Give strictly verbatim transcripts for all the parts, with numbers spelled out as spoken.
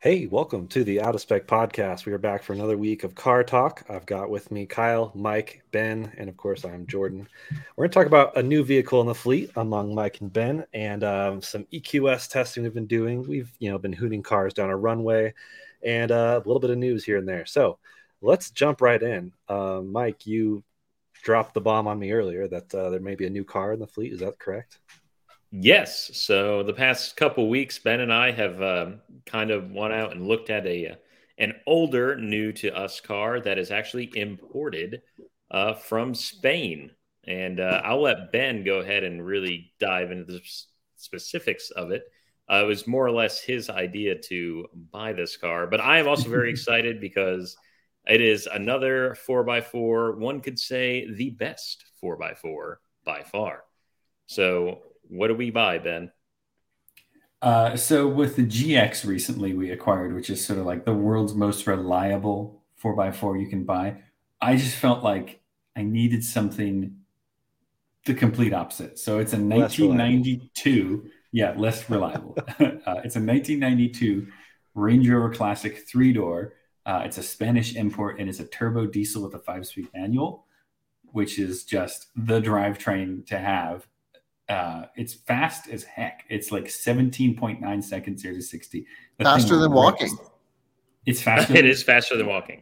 Hey, welcome to the Out of Spec podcast. We are back for another week of car talk. I've got with me Kyle, Mike, Ben, and of course I'm Jordan. We're going to talk about a new vehicle in the fleet among Mike and Ben, and um, some E Q S testing we've been doing. We've you know been hooting cars down a runway, and uh, a little bit of news here and there. So let's jump right in. Uh, Mike, you dropped the bomb on me earlier that uh, there may be a new car in the fleet. Is that correct? Yes. So the past couple weeks, Ben and I have uh, kind of went out and looked at a an older, new to us car that is actually imported uh, from Spain. And uh, I'll let Ben go ahead and really dive into the specifics of it. Uh, it was more or less his idea to buy this car. But I am also very excited because it is another four by four. One could say the best four by four by far. So what do we buy, Ben? Uh, so with the G X recently we acquired, which is sort of like the world's most reliable four by four you can buy, I just felt like I needed something the complete opposite. So it's a nineteen ninety-two, yeah, less reliable. uh, it's a nineteen ninety-two Range Rover Classic three-door. Uh, it's a Spanish import and it's a turbo diesel with a five-speed manual, which is just the drivetrain to have. Uh, it's fast as heck. It's like seventeen point nine seconds here to sixty. The faster than walking. Rips. It's faster. It is faster than walking.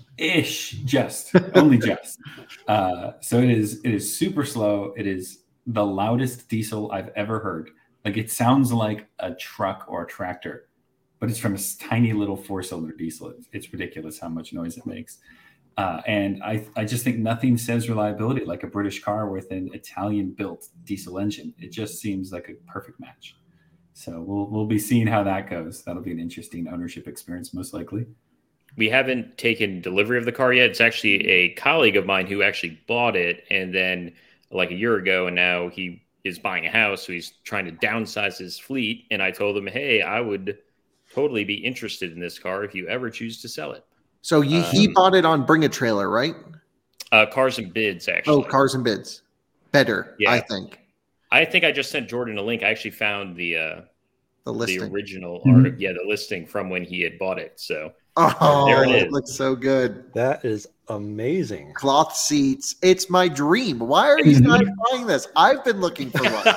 Ish, just only just. Uh, so it is. It is super slow. It is the loudest diesel I've ever heard. Like it sounds like a truck or a tractor, but it's from a tiny little four-cylinder diesel. It's, it's ridiculous how much noise it makes. Uh, and I, I just think nothing says reliability like a British car with an Italian-built diesel engine. It just seems like a perfect match. So we'll we'll be seeing how that goes. That'll be an interesting ownership experience, most likely. We haven't taken delivery of the car yet. It's actually a colleague of mine who actually bought it, and then like a year ago, and now he is buying a house, so he's trying to downsize his fleet. And I told him, hey, I would totally be interested in this car if you ever choose to sell it. So you, um, he bought it on Bring a Trailer, right? Uh, Cars and Bids, actually. Oh, Cars and Bids. Better, yeah. I think. I think I just sent Jordan a link. I actually found the uh, the, listing. the original mm-hmm. article, yeah, the listing from when he had bought it. So oh, there it is. It looks so good. That is amazing. Cloth seats. It's my dream. Why are you not buying this? I've been looking for one.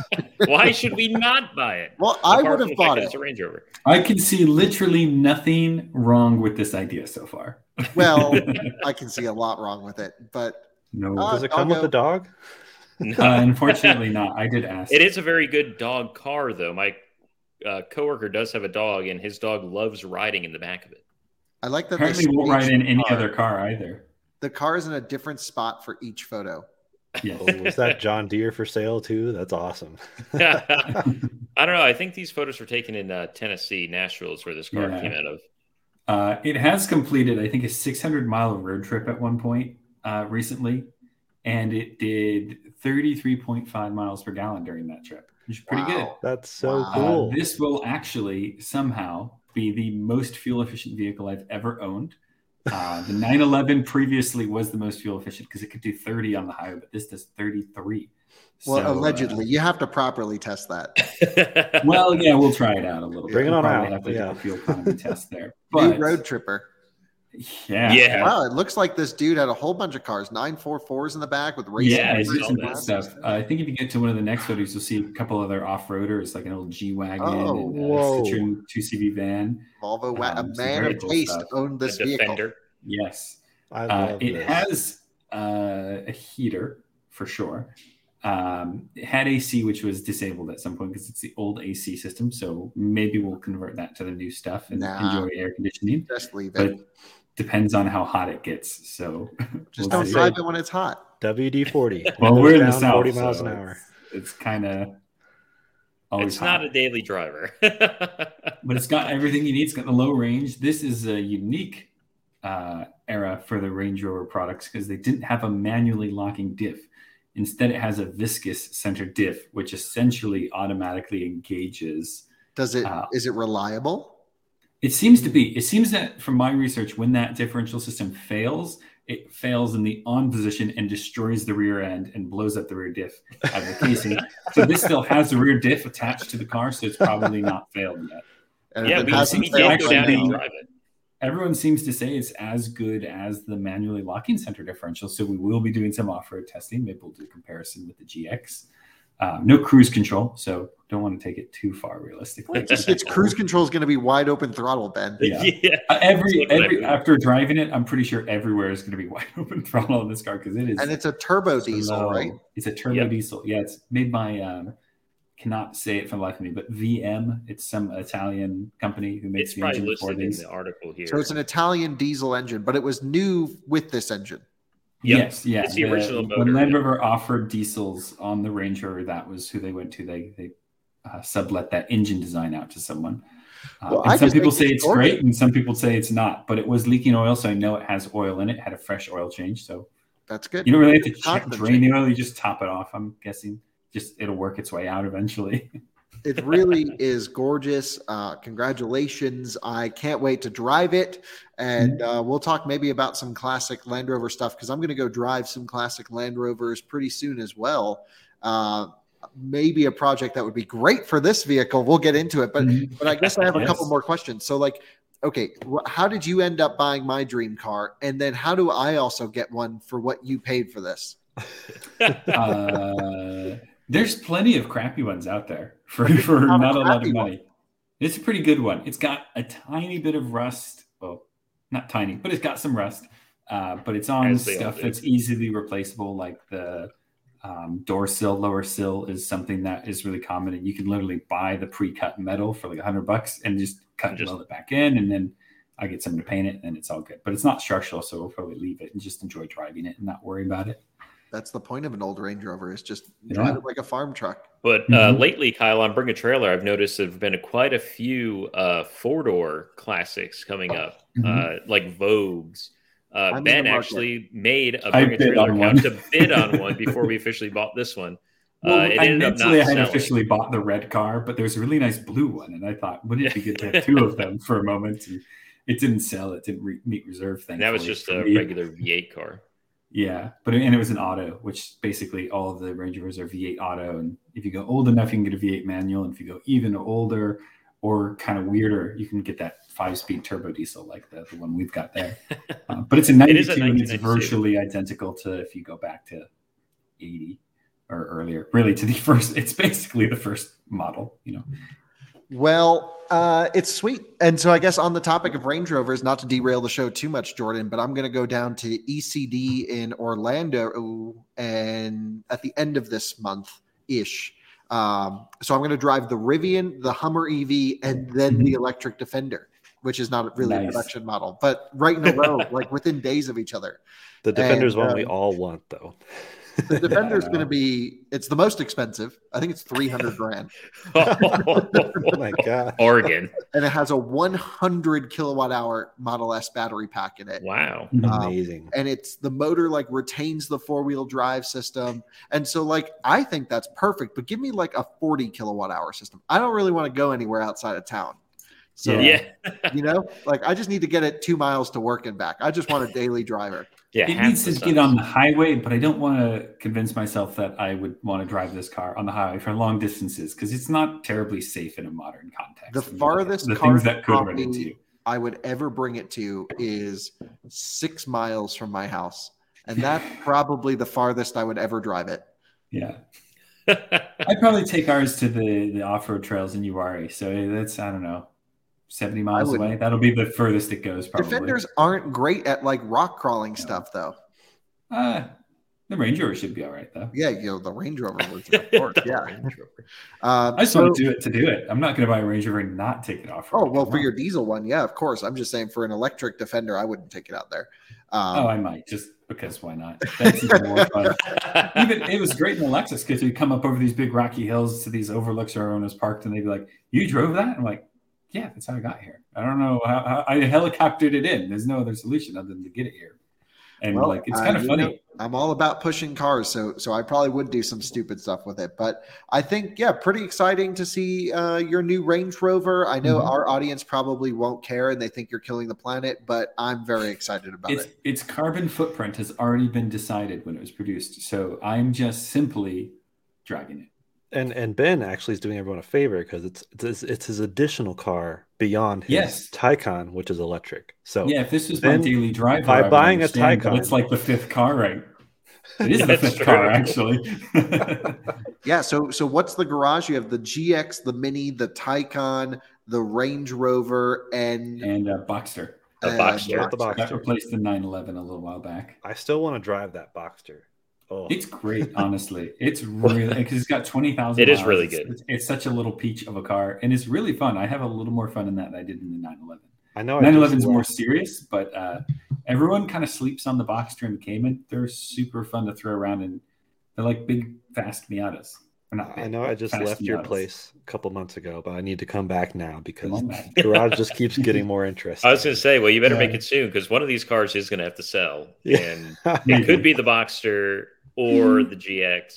Why should we not buy it? Well, I would have bought it. It's a Range Rover. I can see literally nothing wrong with this idea so far. Well, I can see a lot wrong with it, but no. Uh, Does it come with the dog? No. Uh, unfortunately, not. I did ask. It is a very good dog car, though. My uh, coworker does have a dog, and his dog loves riding in the back of it. I like that. Apparently, won't ride in any car. other car either. The car is in a different spot for each photo. Yes. Oh, was that John Deere for sale too? That's awesome. I don't know. I think these photos were taken in uh, Tennessee. Nashville is where this car yeah. came out of. Uh, it has completed, I think, a six hundred mile road trip at one point uh, recently, and it did thirty-three point five miles per gallon during that trip, which is pretty wow. good. That's so wow. cool. Uh, this will actually somehow be the most fuel efficient vehicle I've ever owned. Uh, the nine eleven previously was the most fuel efficient because it could do thirty on the highway, but this does thirty-three. Well, so, allegedly, uh, you have to properly test that. Well, yeah, we'll try it out a little bit. Bring it we'll on out. Have to yeah. do a fuel economy test there. But, new road tripper. Yeah. Yeah. Wow, it looks like this dude had a whole bunch of cars, nine four fours in the back with racing. Yeah, he's using that stuff. Uh, I think if you get to one of the next photos, you'll see a couple other off-roaders, like an old G-Wagon oh, and a whoa. Citroen two C V van. Volvo, um, a man of cool taste stuff. owned this a vehicle. Defender. Yes. I uh, love it this. has uh, a heater for sure. Um, it had A C, which was disabled at some point because it's the old A C system. So maybe we'll convert that to the new stuff and nah, enjoy air conditioning. Just leave but it. Depends on how hot it gets. So just we'll don't see. drive it when it's hot. W D forty. Well, we're in the south. forty miles so an hour. It's, it's kind of. It's hot. Not a daily driver. But it's got everything you need. It's got the low range. This is a unique uh, era for the Range Rover products because they didn't have a manually locking diff. Instead, it has a viscous center diff, which essentially automatically engages. Does it? Uh, is it reliable? It seems to be. It seems that from my research, when that differential system fails, it fails in the on position and destroys the rear end and blows up the rear diff out of the casing. So this still has the rear diff attached to the car, so it's probably not failed yet. And Yeah, if it we, hasn't we failed did go by down and now- drive it. Everyone seems to say it's as good as the manually locking center differential. So we will be doing some off-road testing. Maybe we'll do a comparison with the G X. Um, no cruise control, so don't want to take it too far realistically. Its cruise control is going to be wide open throttle, Ben. Yeah. yeah. Uh, every That's what I every mean. after driving it, I'm pretty sure everywhere is going to be wide open throttle in this car because it is. And it's a turbo diesel, slow. right? It's a turbo Yep. diesel. Yeah, it's made by um, cannot say it for the life of me, but V M. It's some Italian company who makes It's the probably engine for listed in these. the article here. So it's an Italian diesel engine, but it was new with this engine. Yep. Yes, yeah. It's the original motor, When Land yeah. Rover offered diesels on the Range Rover, that was who they went to. They they uh, sublet that engine design out to someone. Uh, Well, I and some just people think say it's it's great, gorgeous. and some people say it's not. But it was leaking oil, so I know it has oil in it. Had a fresh oil change, so That's good. you don't really have to check, Constant drain the change. oil. You just top it off. I'm guessing just it'll work its way out eventually. It really is gorgeous. Uh, congratulations. I can't wait to drive it. And uh, we'll talk maybe about some classic Land Rover stuff because I'm going to go drive some classic Land Rovers pretty soon as well. Uh, maybe a project that would be great for this vehicle. We'll get into it. But, but I guess I have a Yes. couple more questions. So, like, okay, wh- how did you end up buying my dream car? And then how do I also get one for what you paid for this? uh, there's plenty of crappy ones out there for, But it's for not a not a lot crappy of one. money. It's a pretty good one. It's got a tiny bit of rust. Well, not tiny, but it's got some rust. Uh, but it's on As they all stuff do. that's easily replaceable, like the um, door sill, lower sill is something that is really common, and you can literally buy the pre-cut metal for like a hundred bucks and just cut and Just- weld it back in, and then I get someone to paint it, and it's all good. But it's not structural, so we'll probably leave it and just enjoy driving it and not worry about it. That's the point of an old Range Rover is just Yeah. drive it like a farm truck. But uh, Mhm. lately, Kyle, on Bring a Trailer, I've noticed there have been quite a few uh, four-door classics coming up, Mhm. uh, like Vogues. Uh, I'm in Ben the market. actually made a I Bring a bid Trailer on couch one. to bid on one before we officially bought this one. Well, uh, it I ended up mentally not I had selling. officially bought the red car, but there's a really nice blue one, and I thought, wouldn't it be good to have two of them for a moment? And it didn't sell; it didn't re- meet reserve. Thing. And that was just a regular V eight car. Yeah, but and it was an auto, which basically all of the Range Rovers are V eight auto. And if you go old enough, you can get a V eight manual. And if you go even older or kind of weirder, you can get that five-speed turbo diesel like the, the one we've got there. Uh, but it's a It is a ninety-two, and it's nineteen ninety-two. virtually identical to if you go back to eighty or earlier. Really, to the first. It's basically the first model. You know. Well, uh, it's sweet. And so I guess on the topic of Range Rovers, not to derail the show too much, Jordan, but I'm going to go down to E C D in Orlando and at the end of this month ish. Um, so I'm going to drive the Rivian, the Hummer E V, and then the electric Defender, which is not really a Nice. production model, but right in a row, like within days of each other. The Defender's And, one we um, all want, though. The Defender is going to be, it's the most expensive. I think it's three hundred grand. Oh my God. Oregon. And it has a one hundred kilowatt hour Model S battery pack in it. Wow. Um, Amazing. And it's the motor like retains the four wheel drive system. And so like, I think that's perfect, but give me like a forty kilowatt hour system. I don't really want to go anywhere outside of town. So, Yeah. you know, like I just need to get it two miles to work and back. I just want a daily driver. Yeah. It half needs the to get size. on the highway, but I don't want to convince myself that I would want to drive this car on the highway for long distances because it's not terribly safe in a modern context. The I mean, farthest the car things that could run copy into you. I would ever bring it to is six miles from my house. And that's probably the farthest I would ever drive it. Yeah, I'd probably take ours to the the off road trails in Uwari. So that's I don't know, seventy miles would- away. That'll be the furthest it goes. Probably. Defenders aren't great at like rock crawling stuff though. Uh, the Range Rover should be all right though. Yeah, you know, the Range Rover version, of course. The Yeah. Range Rover. Uh, I just so- want to do it to do it. I'm not going to buy a Range Rover and not take it off. Oh, well, for your diesel one, yeah, of course. I'm just saying for an electric Defender, I wouldn't take it out there. Um, Oh, I might just because why not? That's even more fun. Even it was great in the Lexus because we come up over these big rocky hills to these overlooks where everyone was parked, and they'd be like, "You drove that?" I'm like, "Yeah, that's how I got here. I don't know how, how I helicoptered it in. There's no other solution other than to get it here." And Well, like, it's uh, kind of you funny. know, I'm all about pushing cars, so so I probably would do some stupid stuff with it. But I think, yeah, pretty exciting to see uh, your new Range Rover. I know Mhm. our audience probably won't care and they think you're killing the planet, but I'm very excited about Its it. its carbon footprint has already been decided when it was produced, so I'm just simply driving it. And and Ben actually is doing everyone a favor because it's it's it's his additional car beyond his Yes. Taycan, which is electric. So Yeah, if this was Ben, my daily driver, by I would buying a understand, but Taycan- it's like the fifth car, right? It is the That's fifth true. car, actually. Yeah. So so what's the garage? You have the G X, the Mini, the Taycan, the Range Rover, and and uh, Boxster. A uh, Boxster. the That Boxster. replaced the nine eleven a little while back. I still want to drive that Boxster. Oh, It's great, honestly. It's really because it's got twenty thousand. It is really good. It's, it's such a little peach of a car, and it's really fun. I have a little more fun in that than I did in the nine eleven. I know. nine I eleven is just more love- serious, but uh, everyone kind of sleeps on the Boxster and the Cayman. They're super fun to throw around, and they're like big, fast Miatas. Or not big, I know. I but just fast left your Miatas. place a couple months ago, but I need to come back now because Come on back. the garage just keeps getting more interesting. I was going to say, well, you better make Yeah. it soon because one of these cars is going to have to sell, Yeah. and Maybe. it could be the Boxster or the G X,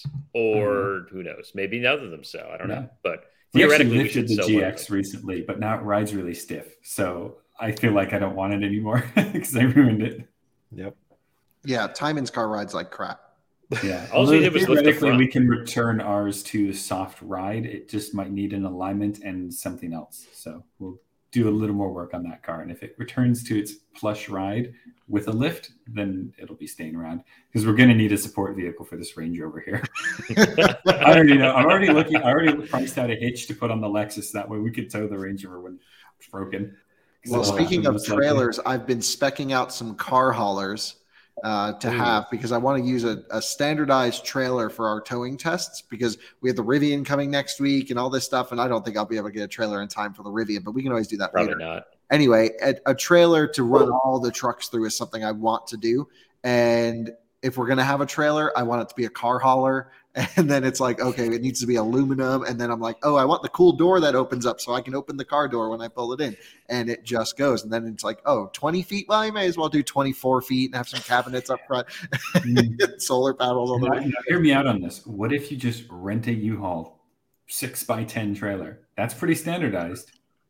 or who knows, maybe none of them sell. I don't Yeah. know, but We actually theoretically, we lifted should the sell G one of X them. recently, but now it rides really stiff. So I feel like I don't want it anymore because I ruined it. Yep. yeah, Timon's car rides like crap. Yeah. All you Although did was lift the theoretically, front. we can return ours to soft ride. It just might need an alignment and something else. So we'll do a little more work on that car. And if it returns to its plush ride with a lift, then it'll be staying around because we're going to need a support vehicle for this Range Rover here. I already know. I'm already looking. I already priced out a hitch to put on the Lexus. That way we could tow the Range Rover when it's broken. Well, So, speaking uh, of most likely- trailers, I've been specking out some car haulers uh, to Ooh. have because I want to use a, a standardized trailer for our towing tests because we have the Rivian coming next week and all this stuff. And I don't think I'll be able to get a trailer in time for the Rivian, but we can always do that Probably later. not. Anyway, a, a trailer to run all the trucks through is something I want to do. And if we're going to have a trailer, I want it to be a car hauler. And then it's like, okay, it needs to be aluminum. And then I'm like, oh, I want the cool door that opens up so I can open the car door when I pull it in. And it just goes. And then it's like, oh, twenty feet. Well, you may as well do twenty-four feet and have some cabinets up front, Mm. solar panels on the Now, way. now, hear me out on this. What if you just rent a U-Haul six by ten trailer? That's pretty standardized.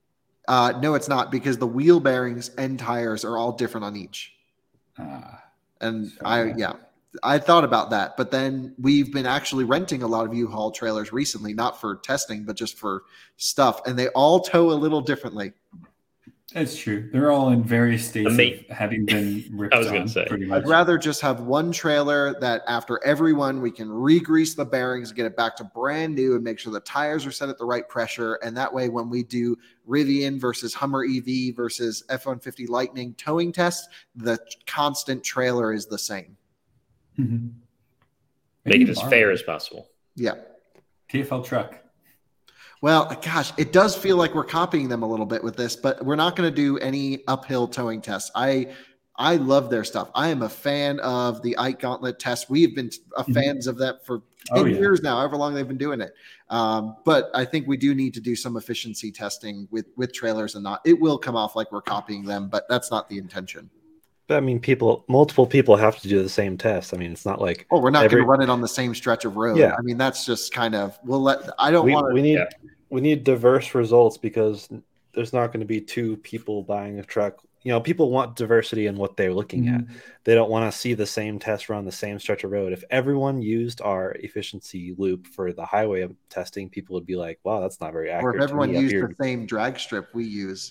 Uh, no, it's not because the wheel bearings and tires are all different on each. Uh, And Fair I, enough. yeah, I thought about that, but then we've been actually renting a lot of U-Haul trailers recently, not for testing, but just for stuff. And they all tow a little differently. that's true. They're all in various states Ama- of having been ripped I was gonna on, say. pretty much. I'd rather just have one trailer that after every one, we can re-grease the bearings, get it back to brand new and make sure the tires are set at the right pressure. And that way, when we do Rivian versus Hummer E V versus F one fifty Lightning towing tests, the constant trailer is the same. Mhm. Make it as Borrow fair as possible. Yeah. T F L truck. Well, gosh, it does feel like we're copying them a little bit with this, but we're not going to do any uphill towing tests. I I love their stuff. I am a fan of the Ike Gauntlet test. We've been uh, Mhm. fans of that for Oh, ten yeah. years now, however long they've been doing it. Um, but I think we do need to do some efficiency testing with with trailers and not. It will come off like we're copying them, but that's not the intention. But I mean, people, multiple people have to do the same test. I mean, it's not like Oh, we're not Every- going to run it on the same stretch of road. Yeah. I mean, that's just kind of. We'll let. I don't we, want we to. need yeah. we need diverse results because there's not going to be two people buying a truck. You know, people want diversity in what they're looking at. They don't want to see the same test run the same stretch of road. If everyone used our efficiency loop for the highway testing, people would be like, "Wow, that's not very Or accurate." if everyone to me up used here." the same drag strip we use,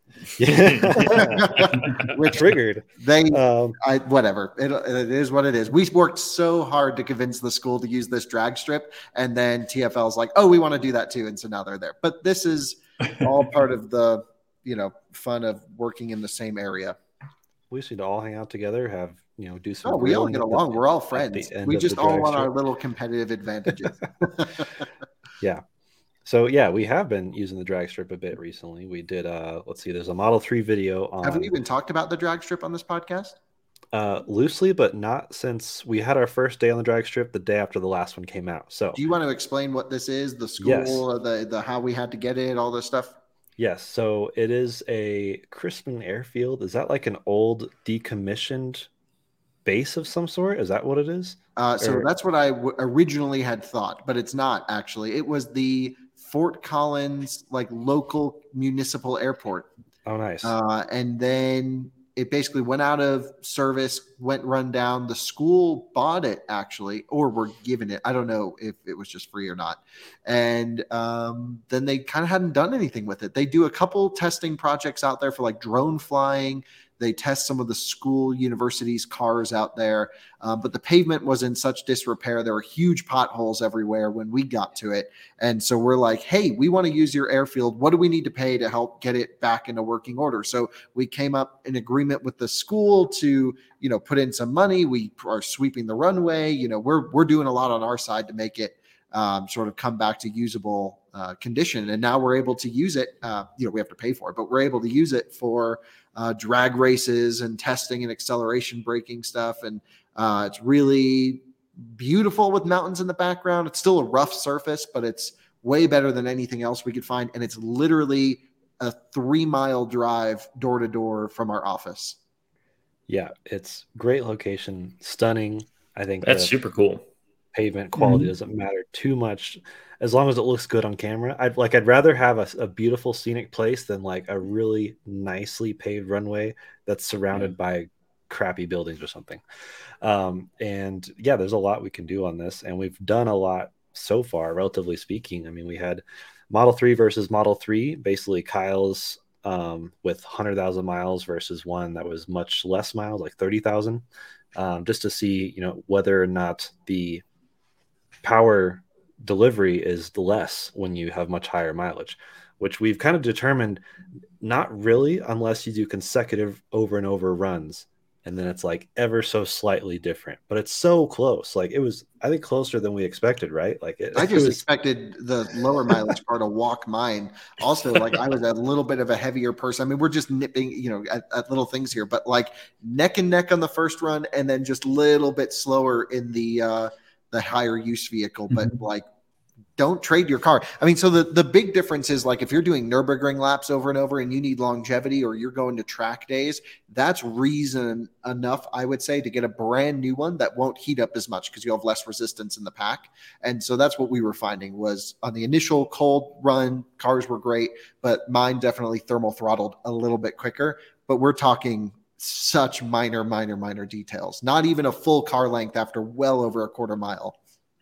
Yeah. which Triggered. they Um, I whatever. It, it is what it is. We worked so hard to convince the school to use this drag strip, and then T F L's like, "Oh, we want to do that too," and so now they're there. But this is all part of the you know fun of working in the same area. we just need to all hang out together, have you know, do some. Oh, we all grilling get at the- along. We're all the friends. end We of just the all drag want our strip. little competitive advantages. Yeah. So yeah, we have been using the drag strip a bit recently. We did uh let's see, there's a Model three video on Have we even talked about the drag strip on this podcast? uh loosely, but not since we had our first day on the drag strip the day after the last one came out. So Do you want to explain what this is? The school, Yes. or the the how we had to get it, all this stuff. yes, so it is a Crispin Airfield. Is that like an old decommissioned base of some sort? Is that what it is? Uh, so Or- that's what I w- originally had thought, but it's not actually. It was the Fort Collins like local municipal airport, Oh, nice. uh, and then it basically went out of service, went run down. The school bought it actually, or were given it. I don't know if it was just free or not. And um, then they kind of hadn't done anything with it. They do a couple testing projects out there for like drone flying. They test some of the school universities' cars out there, um, but the pavement was in such disrepair. There were huge potholes everywhere when we got to it. And so we're like, hey, we want to use your airfield. What do we need to pay to help get it back into working order? So we came up in agreement with the school to, you know, put in some money. We are sweeping the runway. You know, we're, we're doing a lot on our side to make it um, sort of come back to usable uh, condition. And now we're able to use it. Uh, you know, we have to pay for it, but we're able to use it for Uh, drag races and testing and acceleration braking stuff. And uh, it's really beautiful with mountains in the background. It's still a rough surface, but it's way better than anything else we could find. And it's literally a three mile drive door to door from our office. Yeah, it's great location, stunning. I think that's super cool. Pavement quality mm-hmm. doesn't matter too much as long as it looks good on camera. I'd like I'd rather have a, a beautiful scenic place than like a really nicely paved runway that's surrounded yeah. by crappy buildings or something. Um, and yeah, there's a lot we can do on this, and we've done a lot so far, relatively speaking. I mean, we had Model three versus Model three, basically Kyle's um, with one hundred thousand miles versus one that was much less miles, like thirty thousand, um, just to see, you know, whether or not the power delivery is less when you have much higher mileage, which we've kind of determined not really unless you do consecutive over and over runs, and then it's like ever so slightly different, but it's so close. Like it was, I think, closer than we expected, right? Like it, I just it was... expected the lower mileage car to walk mine. Also, like I was a little bit of a heavier person. I mean, we're just nipping, you know, at, at little things here, but like neck and neck on the first run, and then just a little bit slower in the uh, the higher use vehicle, but mm-hmm. like don't trade your car. I mean, so the, the big difference is like if you're doing Nürburgring laps over and over and you need longevity, or you're going to track days, that's reason enough, I would say, to get a brand new one that won't heat up as much because you have less resistance in the pack. And so that's what we were finding was on the initial cold run, cars were great, but mine definitely thermal throttled a little bit quicker. But we're talking such minor, minor, minor details, not even a full car length after well over a quarter mile.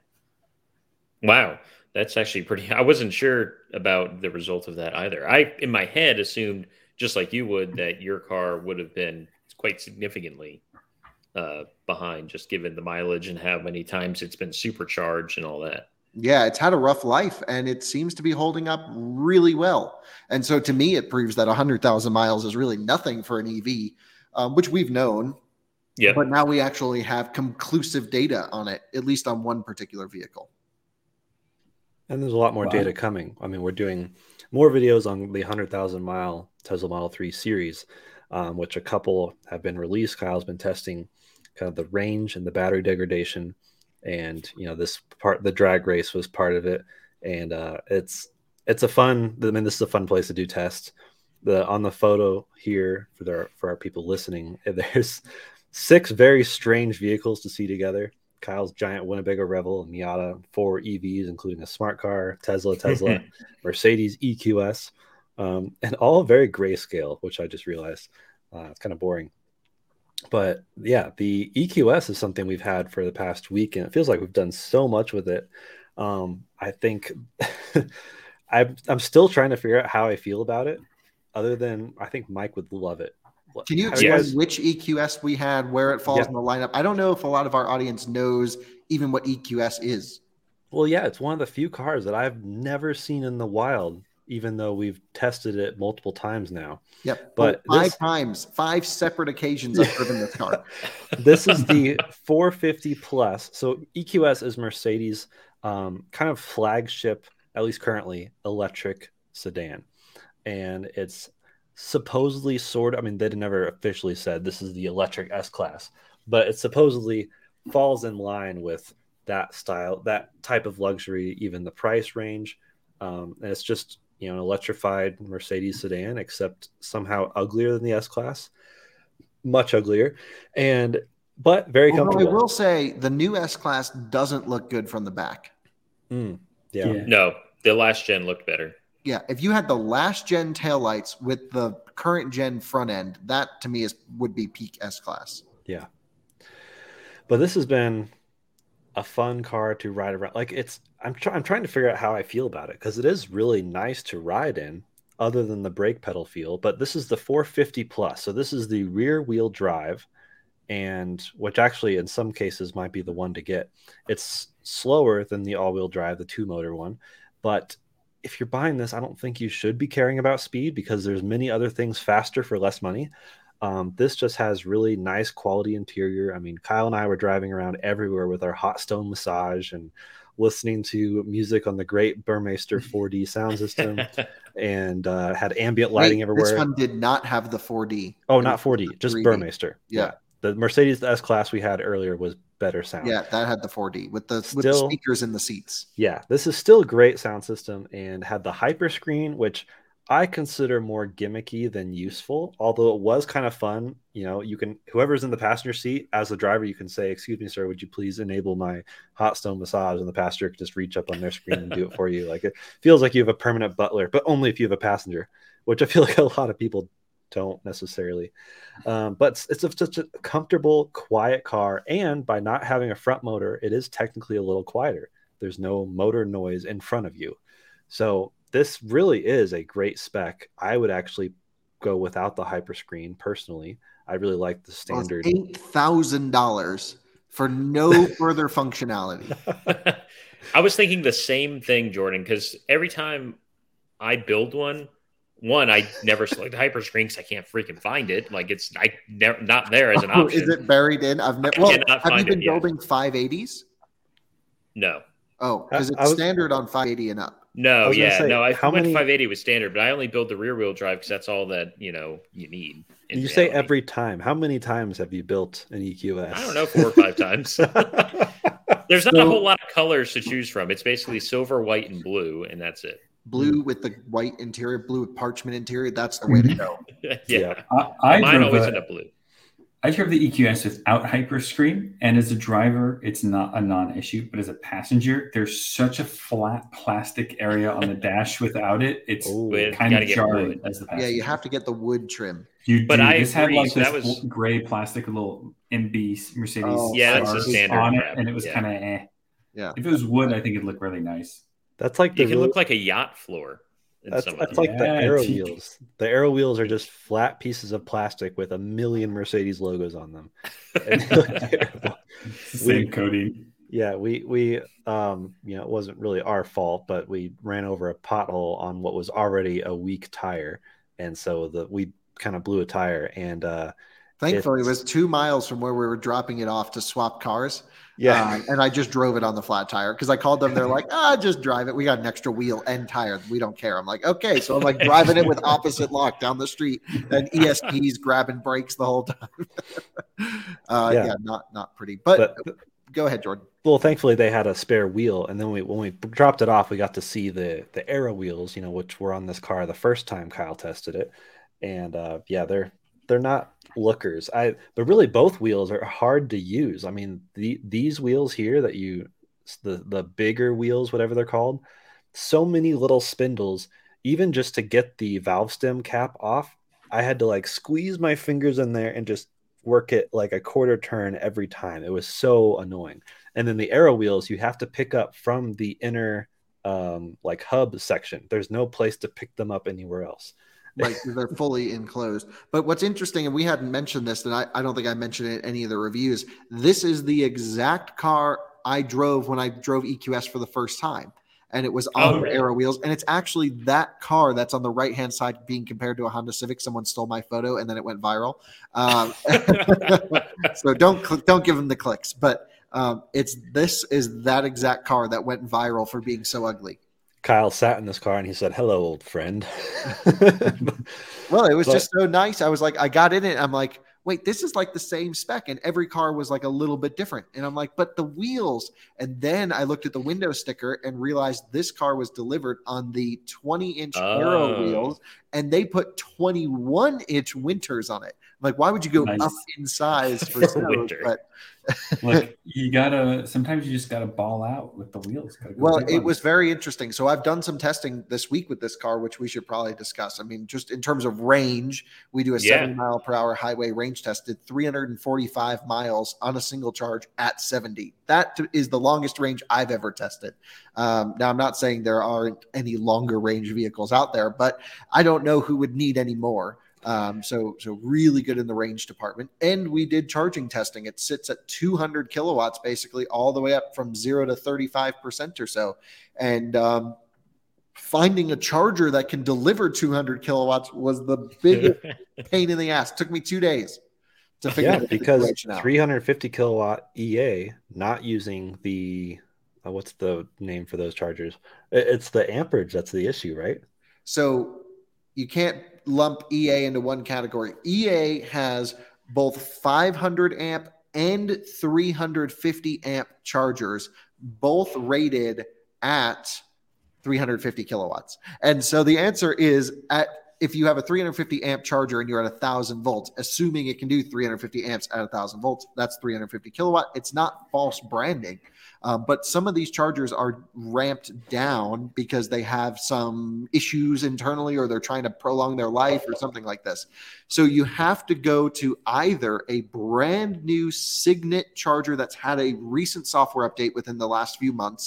Wow. That's actually pretty, I wasn't sure about the result of that either. I, in my head, assumed, just like you would, that your car would have been quite significantly uh, behind, just given the mileage and how many times it's been supercharged and all that. Yeah, it's had a rough life, and it seems to be holding up really well. And so to me, it proves that one hundred thousand miles is really nothing for an E V, um, which we've known. Yeah. But now we actually have conclusive data on it, at least on one particular vehicle. And there's a lot more wow. data coming. I mean, we're doing more videos on the one hundred thousand mile Tesla Model three series, um, which a couple have been released. Kyle's been testing kind of the range and the battery degradation. And, you know, this part, the drag race was part of it. And uh, it's it's a fun, I mean, this is a fun place to do tests. The, on the photo here, for, the, for our people listening, there's six very strange vehicles to see together. Kyle's giant Winnebago Revel, Miata, four E Vs, including a smart car, Tesla, Tesla, Mercedes E Q S, um, and all very grayscale, which I just realized uh, it's kind of boring. But yeah, the E Q S is something we've had for the past week, and it feels like we've done so much with it. Um, I think I'm, I'm still trying to figure out how I feel about it, other than I think Mike would love it. Can you explain yes. which E Q S we had, where it falls yeah. in the lineup? I don't know if a lot of our audience knows even what E Q S is. Well, yeah, it's one of the few cars that I've never seen in the wild, even though we've tested it multiple times now. Yep. But well, five this, times, five separate occasions I've driven this car. This is the four fifty plus. So E Q S is Mercedes' um, kind of flagship, at least currently, electric sedan. And it's supposedly sort of, I mean, they never officially said this is the electric S-Class, but it supposedly falls in line with that style, that type of luxury, even the price range. Um, and it's just, you know, an electrified Mercedes sedan, except somehow uglier than the S-Class, much uglier, and but very Although comfortable. I will say the new S-Class doesn't look good from the back. Mm, yeah. yeah. No, the last gen looked better. Yeah, if you had the last gen taillights with the current gen front end, that to me is would be peak S class. Yeah. But this has been a fun car to ride around. Like it's I'm trying I'm trying to figure out how I feel about it because it is really nice to ride in other than the brake pedal feel. But this is the four fifty plus. So this is the rear wheel drive, and which actually in some cases might be the one to get. It's slower than the all-wheel drive, the two motor one, but if you're buying this, I don't think you should be caring about speed because there's many other things faster for less money. Um, this just has really nice quality interior. I mean, Kyle and I were driving around everywhere with our hot stone massage and listening to music on the great Burmeister four D sound system, and uh, had ambient lighting Wait, everywhere. This one did not have the four D. Oh, not four D, just three D. Burmeister. Yeah. yeah. The Mercedes S-Class we had earlier was better sound. Yeah, that had the four D with the Still, with the speakers in the seats. Yeah, this is still a great sound system and had the hyper screen, which I consider more gimmicky than useful, although it was kind of fun. You know, you can, whoever's in the passenger seat as the driver, you can say, excuse me, sir, would you please enable my hot stone massage? And the passenger can just reach up on their screen and do it for you. Like, it feels like you have a permanent butler, but only if you have a passenger, which I feel like a lot of people don't necessarily. Um, but it's, it's a, such a comfortable, quiet car. And by not having a front motor, it is technically a little quieter. There's no motor noise in front of you. So this really is a great spec. I would actually go without the hyperscreen personally. I really like the standard. Well, eight thousand dollars for no further functionality. I was thinking the same thing, Jordan, because every time I build one, one, I never select the hyperscreen because I can't freaking find it. Like it's I never not there as an Oh, option. is it buried in? I've never. Well, have find you been it, yeah. building five eighties? No. Oh, because it's I was, standard on five eighty and up. No, yeah, say, no. I how went many, five eighty with standard, but I only build the rear wheel drive because that's all that you know you need. You reality. say every time. How many times have you built an E Q S? I don't know, four or five times. There's not So- a whole lot of colors to choose from. It's basically silver, white, and blue, and that's it. Blue with the white interior, blue with parchment interior. That's the way to go. yeah, Yeah. I, I mine drove always a- end up blue. I drove the E Q S without hyperscreen, and as a driver, it's not a non-issue. But as a passenger, there's such a flat plastic area on the dash without it. It's Ooh. But kind gotta of get jarring wood. as the Yeah, passenger. you have to get the wood trim. You But do. I this agree, had like so this that was- gray plastic little M B Mercedes Oh, Yeah, that's stars the standard on it, crap. and it was Yeah. kind of eh. Yeah. If it was wood, I think it'd look really nice. That's like the You can real- look like a yacht floor. In That's, some of that's them. like the Yeah, aero gee. wheels. The aero wheels are just flat pieces of plastic with a million Mercedes logos on them. And they look terrible. It's the We- same coating. Yeah, we we um you know it wasn't really our fault, but we ran over a pothole on what was already a weak tire, and so the we kind of blew a tire, and uh Thankfully, it It's- was two miles from where we were dropping it off to swap cars. yeah, Um, and I just drove it on the flat tire because I called them. They're like, ah, just drive it. We got an extra wheel and tire. We don't care. I'm like, okay. So I'm like driving it with opposite lock down the street, and E S P's grabbing brakes the whole time. uh, Yeah. yeah. not not pretty. But, but go ahead, Jordan. well, thankfully they had a spare wheel, and then we when we dropped it off, we got to see the the aero wheels, you know, which were on this car the first time Kyle tested it, and uh, yeah, they're they're not lookers. I but really both wheels are hard to use. I mean, the these wheels here that you the the bigger wheels, whatever they're called, so many little spindles. Even just to get the valve stem cap off, I had to like squeeze my fingers in there and just work it like a quarter turn every time. It was so annoying. And then the aero wheels, you have to pick up from the inner um, like hub section. There's no place to pick them up anywhere else. Right, 'cause they're fully enclosed. But what's interesting, and we hadn't mentioned this, and I, I don't think I mentioned it in any of the reviews. This is the exact car I drove when I drove E Q S for the first time, and it was on Oh, really? aero wheels. And it's actually that car that's on the right hand side being compared to a Honda Civic. Someone stole my photo, and then it went viral. Um, so don't cl- don't give them the clicks, but um, it's this is that exact car that went viral for being so ugly. Kyle sat in this car and he said, "Hello, old friend." Well, it was But- just so nice. I was like, I got in it. I'm like, wait, this is like the same spec. And every car was like a little bit different. And I'm like, but the wheels. And then I looked at the window sticker and realized this car was delivered on the twenty inch Oh. aero wheels. And they put twenty-one inch winters on it. Like, why would you go Nice. up in size for, For snow? winter. But Look, you gotta. Sometimes you just gotta ball out with the wheels. Gotta go well, big it ones. was very interesting. So I've done some testing this week with this car, which we should probably discuss. I mean, just in terms of range, we do a Yeah. seventy mile per hour highway range test, did three hundred forty-five miles on a single charge at seventy. That is the longest range I've ever tested. Um, now, I'm not saying there aren't any longer range vehicles out there, but I don't know who would need any more. Um, so, so really good in the range department. And we did charging testing. It sits at two hundred kilowatts, basically all the way up from zero to thirty-five percent or so. And, um, finding a charger that can deliver two hundred kilowatts was the biggest pain in the ass. It took me two days to figure Yeah, the because situation out. three hundred fifty kilowatt E A, not using the uh, what's the name for those chargers? It- It's the amperage that's the issue, right? So you can't lump E A into one category. E A has both five hundred amp and three hundred fifty amp chargers, both rated at three hundred fifty kilowatts. And so the answer is at if you have a three hundred fifty amp charger and you're at one thousand volts, assuming it can do three hundred fifty amps at one thousand volts, that's three hundred fifty kilowatt. It's not false branding. Um, but some of these chargers are ramped down because they have some issues internally or they're trying to prolong their life or something like this. So you have to go to either a brand new Signet charger that's had a recent software update within the last few months,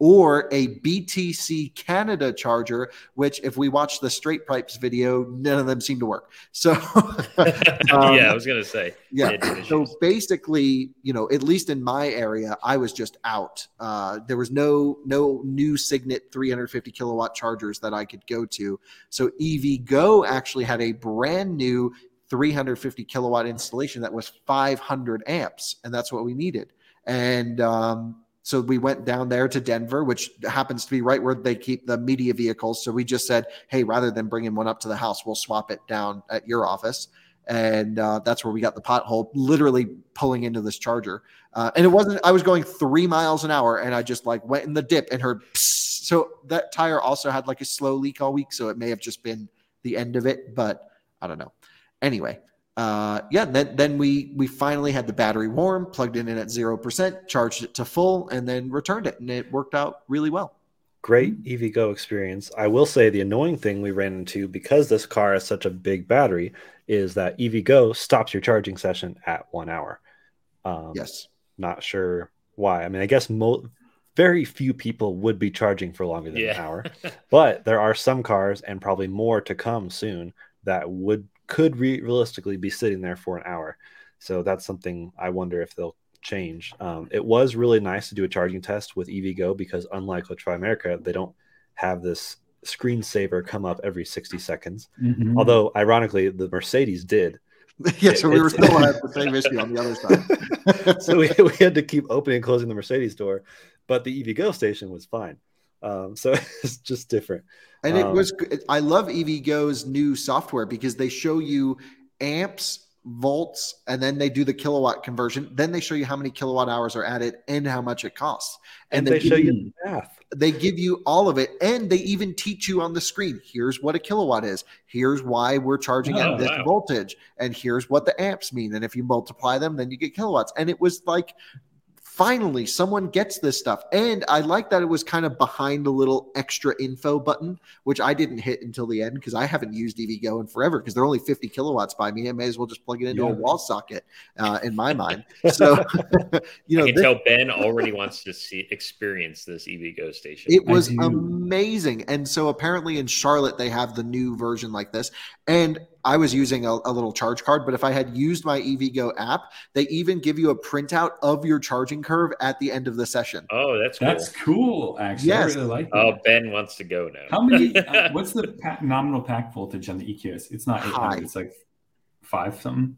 or a B T C Canada charger, which if we watch the Straight Pipes video, none of them seem to work. So um, yeah, I was going to say. yeah. it did So issues. basically, you know, at least in my area, I was just out. Uh, there was no no new Signet three hundred fifty kilowatt chargers that I could go to. So EVgo actually had a brand new three hundred fifty kilowatt installation that was five hundred amps, and that's what we needed. And um, so we went down there to Denver, which happens to be right where they keep the media vehicles. So we just said, hey, rather than bringing one up to the house, we'll swap it down at your office. And uh, that's where we got the pothole, literally pulling into this charger. Uh, and it wasn't, I was going three miles an hour and I just like went in the dip and heard, psst. So that tire also had like a slow leak all week. So it may have just been the end of it, but I don't know. Anyway, uh, yeah, then, then we, we finally had the battery warm, plugged it in at zero percent, charged it to full, and then returned it. And it worked out really well. Great EVgo experience. I will say the annoying thing we ran into, because this car has such a big battery, is that EVgo stops your charging session at one hour. Um, Yes. Not sure why. I mean, I guess mo- very few people would be charging for longer than Yeah. an hour, but there are some cars, and probably more to come soon, that would could re- realistically be sitting there for an hour. So that's something I wonder if they'll change. Um, it was really nice to do a charging test with EVgo because unlike Electrify America, they don't have this screensaver come up every sixty seconds. Mhm. Although, ironically, the Mercedes did. Yeah, so we were It's- still at the same issue on the other side. So we, we had to keep opening and closing the Mercedes door, but the EVgo station was fine. Um, so it's just different. And it Um, was, I love EVgo's new software because they show you amps, volts, and then they do the kilowatt conversion. Then they show you how many kilowatt hours are added and how much it costs. and And, they they, show give, you the math. they give you all of it. And they even teach you on the screen. Here's what a kilowatt is. Here's why we're charging Oh, at this wow. voltage. And here's what the amps mean. And if you multiply them, then you get kilowatts. And it was like, finally, someone gets this stuff. And I like that it was kind of behind a little extra info button, which I didn't hit until the end because I haven't used EVgo in forever because they're only fifty kilowatts by me. I may as well just plug it into Yeah. a wall socket uh, in my mind. So, you know, I can this- tell Ben already wants to see experience this EVgo station. it I was do. amazing. And so apparently in Charlotte, they have the new version like this. And I was using a, a little charge card, but if I had used my EVgo app, they even give you a printout of your charging curve at the end of the session. oh, that's cool. That's cool, actually. Yes. I really like that. Oh, Ben wants to go now. How many? Uh, what's the pack, nominal pack voltage on the E Q S? It's not eight hundred. High. It's like five something.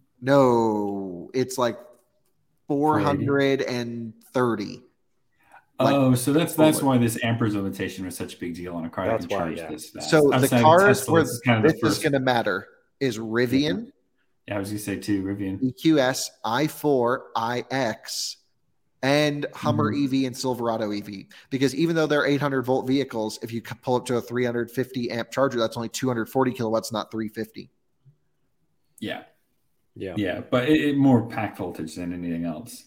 No, it's like four hundred thirty. Like, Oh, so that's that's forward. why this amperage limitation was such a big deal on a car that That's can why, charge yeah. this fast. So the Outside of cars Tesla, where this is kind of this the is first. going to matter is Rivian, Yeah, I was gonna say too, Rivian. E Q S, i four, i X, and Hummer Mhm. E V and Silverado E V. Because even though they're eight hundred volt vehicles, if you c- pull up to a three hundred fifty amp charger, that's only two hundred forty kilowatts, not three hundred fifty. Yeah, Yeah. Yeah, but it, it more pack voltage than anything else.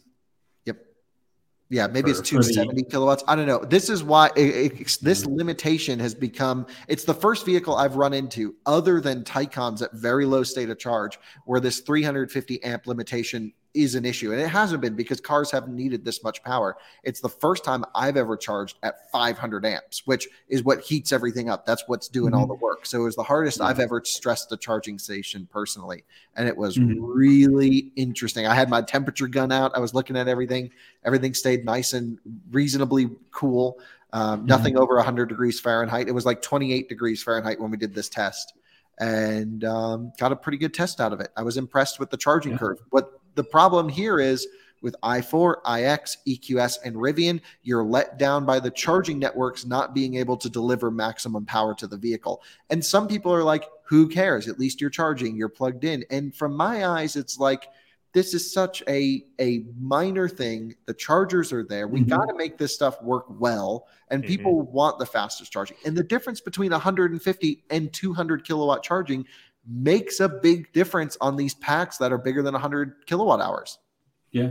Yeah, maybe for, it's two seventy the, kilowatts. I don't know. This is why it, it, this limitation has become, it's the first vehicle I've run into other than Taycans at very low state of charge where this three hundred fifty amp limitation is an issue. And it hasn't been because cars haven't needed this much power. It's the first time I've ever charged at five hundred amps, which is what heats everything up. That's what's doing mm-hmm. all the work. So it was the hardest yeah. I've ever stressed a charging station personally. And it was mm-hmm. really interesting. I had my temperature gun out. I was looking at everything. Everything stayed nice and reasonably cool. Um, mm-hmm. Nothing over one hundred degrees Fahrenheit. It was like twenty-eight degrees Fahrenheit when we did this test. And um, got a pretty good test out of it. I was impressed with the charging yeah. curve. What the problem here is with i four, iX, E Q S, and Rivian, you're let down by the charging networks not being able to deliver maximum power to the vehicle. And some people are like, who cares? At least you're charging, you're plugged in. And from my eyes, it's like, this is such a, a minor thing. The chargers are there. We mm-hmm. got to make this stuff work well. And mm-hmm. people want the fastest charging. And the difference between one hundred fifty and two hundred kilowatt charging makes a big difference on these packs that are bigger than one hundred kilowatt hours. Yeah.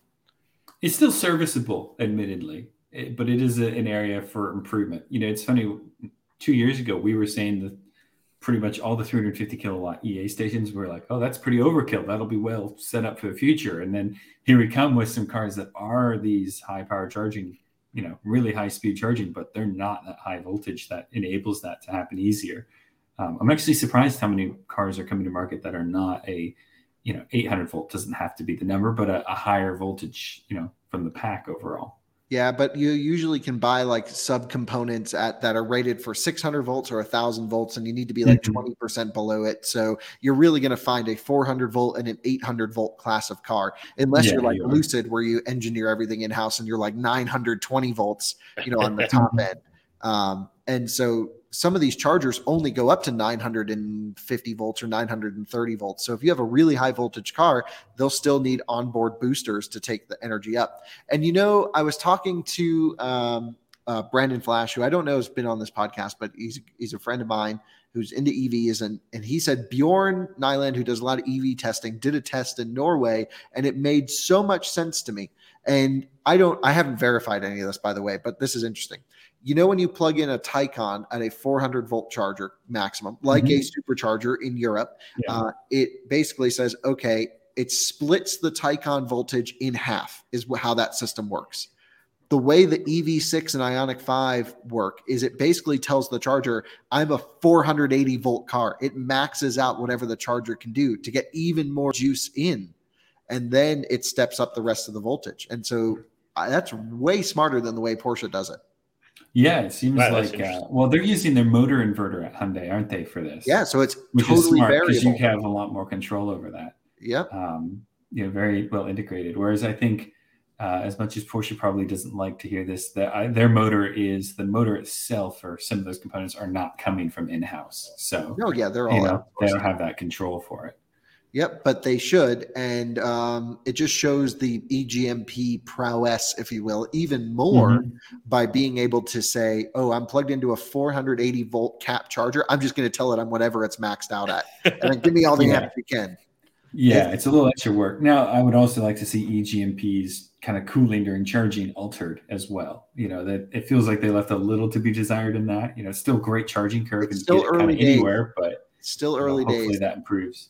It's still serviceable, admittedly, it, but it is a, an area for improvement. You know, it's funny, two years ago, we were saying that pretty much all the three hundred fifty kilowatt E A stations were like, oh, that's pretty overkill. That'll be well set up for the future. And then here we come with some cars that are these high power charging, you know, really high speed charging, but they're not that high voltage that enables that to happen easier. Um, I'm actually surprised how many cars are coming to market that are not a, you know, eight hundred volt doesn't have to be the number, but a, a higher voltage, you know, from the pack overall. Yeah, but you usually can buy like subcomponents at that are rated for six hundred volts or one thousand volts, and you need to be like mm-hmm. twenty percent below it. So you're really going to find a four hundred volt and an eight hundred volt class of car, unless yeah, you're like you Lucid, where you engineer everything in house and you're like nine hundred twenty volts, you know, on the top end. Um, and so some of these chargers only go up to nine hundred fifty volts or nine hundred thirty volts. So if you have a really high voltage car, they'll still need onboard boosters to take the energy up. And, you know, I was talking to um, uh, Brandon Flash, who I don't know has been on this podcast, but he's, he's a friend of mine who's into E Vs. And, and he said Bjorn Nyland, who does a lot of E V testing, did a test in Norway, and it made so much sense to me. And I don't, I haven't verified any of this, by the way, but this is interesting. You know, when you plug in a Taycan at a four hundred volt charger maximum, like mm-hmm. a supercharger in Europe, yeah. uh, it basically says, okay, it splits the Taycan voltage in half is how that system works. The way the E V six and Ioniq five work is it basically tells the charger, I'm a four hundred eighty volt car. It maxes out whatever the charger can do to get even more juice in. And then it steps up the rest of the voltage. And so uh, that's way smarter than the way Porsche does it. Yeah, it seems wow, like, uh, well, they're using their motor inverter at Hyundai, aren't they, for this? Yeah, so it's Which totally is smart variable. Because you have a lot more control over that. Yeah. Um, you know, very well integrated. Whereas I think uh, as much as Porsche probably doesn't like to hear this, that I, their motor is, the motor itself or some of those components are not coming from in-house. So, oh, yeah, they're all you know, they don't have that control for it. Yep, but they should. And um, it just shows the E G M P prowess, if you will, even more mm-hmm. by being able to say, oh, I'm plugged into a four hundred eighty volt cap charger. I'm just going to tell it I'm whatever it's maxed out at. And then give me all the yeah. amps you can. Yeah, if, it's a little extra work. Now, I would also like to see E G M P's kind of cooling during charging altered as well. You know, that it feels like they left a little to be desired in that. You know, still great charging curve and still get early it kind of anywhere, but still early you know, hopefully days. that improves.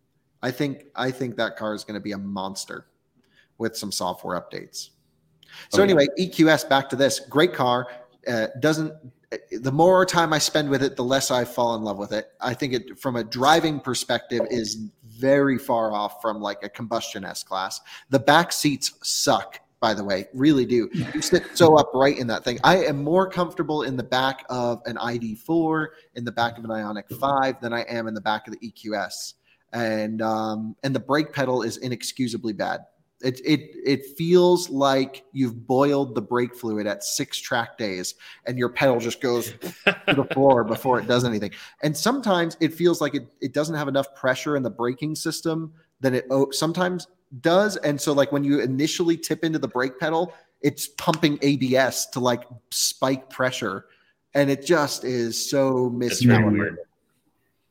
I think I think that car is going to be a monster with some software updates. So okay. anyway, E Q S, back to this. Great car. Uh, doesn't the more time I spend with it, the less I fall in love with it. I think it, from a driving perspective, is very far off from like a combustion S-Class. The back seats suck, by the way, really do. You sit so upright in that thing. I am more comfortable in the back of an I D four, in the back of an Ioniq five, than I am in the back of the E Q S. And um, and the brake pedal is inexcusably bad. It it it feels like you've boiled the brake fluid at six track days, and your pedal just goes to the floor before it does anything. And sometimes it feels like it it doesn't have enough pressure in the braking system than it oh, sometimes does. And so, like when you initially tip into the brake pedal, it's pumping A B S to like spike pressure, and it just is so miscalibrated.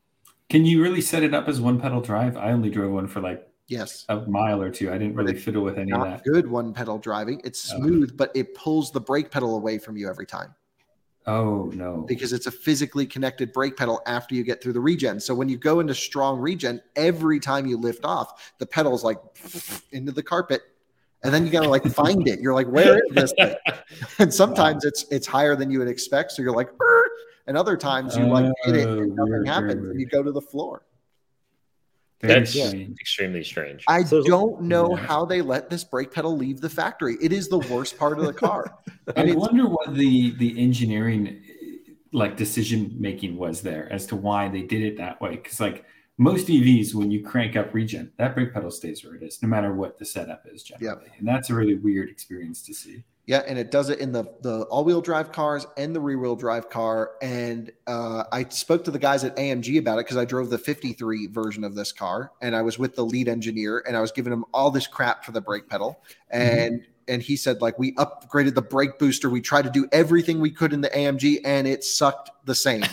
Can you really set it up as one pedal drive? I only drove one for like Yes. a mile or two. I didn't really fiddle with any of Not that. good one pedal driving. It's smooth, oh. but it pulls the brake pedal away from you every time. Oh, no. Because it's a physically connected brake pedal after you get through the regen. So when you go into strong regen, every time you lift off, the pedal's like into the carpet. And then you got to like find it. You're like, where is this thing? And sometimes wow. it's it's higher than you would expect. So you're like, Burr! And other times you like hit it and nothing weird, happens and you go to the floor. That's strange. Extremely strange. I so, don't know yeah. how they let this brake pedal leave the factory. It is the worst part of the car. I wonder what the the engineering like decision making was there as to why they did it that way. Because like most E Vs, when you crank up regen, that brake pedal stays where it is, no matter what the setup is generally. Yep. And that's a really weird experience to see. Yeah, and it does it in the, the all-wheel drive cars and the rear-wheel drive car. And uh, I spoke to the guys at A M G about it because I drove the fifty-three version of this car, and I was with the lead engineer, and I was giving him all this crap for the brake pedal. And mm-hmm. and he said, like, we upgraded the brake booster. We tried to do everything we could in the A M G, and it sucked the same.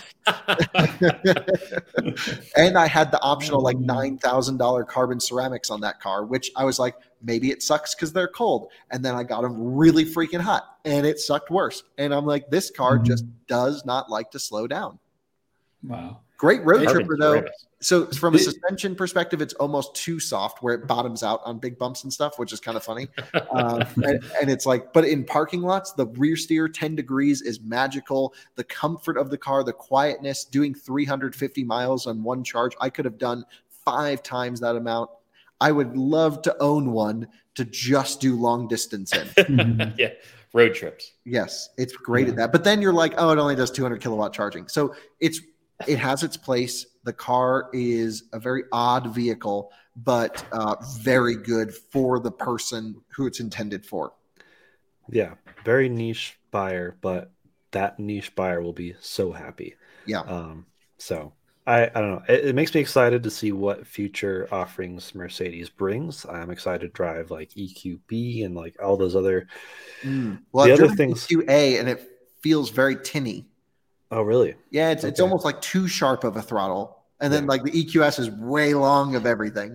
And I had the optional, like, nine thousand dollars carbon ceramics on that car, which I was like, maybe it sucks because they're cold. And then I got them really freaking hot, and it sucked worse. And I'm like, this car mm-hmm. just does not like to slow down. Wow. Great road carbon tripper, though. Ceramics. So from a suspension perspective, it's almost too soft where it bottoms out on big bumps and stuff, which is kind of funny. Um, and, and it's like, but in parking lots, the rear steer ten degrees is magical. The comfort of the car, the quietness, doing three hundred fifty miles on one charge. I could have done five times that amount. I would love to own one to just do long distance in. Yeah. Road trips. Yes. It's great yeah. at that. But then you're like, oh, it only does two hundred kilowatt charging. So it's, it has its place. The car is a very odd vehicle, but uh, very good for the person who it's intended for. Yeah, very niche buyer, but that niche buyer will be so happy. Yeah. Um, so I, I don't know. It, it makes me excited to see what future offerings Mercedes brings. I'm excited to drive like E Q B and like all those other mm. well, the I've other things. E Q A and it feels very tinny. Oh, really? Yeah, it's okay. It's almost like too sharp of a throttle. And then yeah. like the E Q S is way long of everything.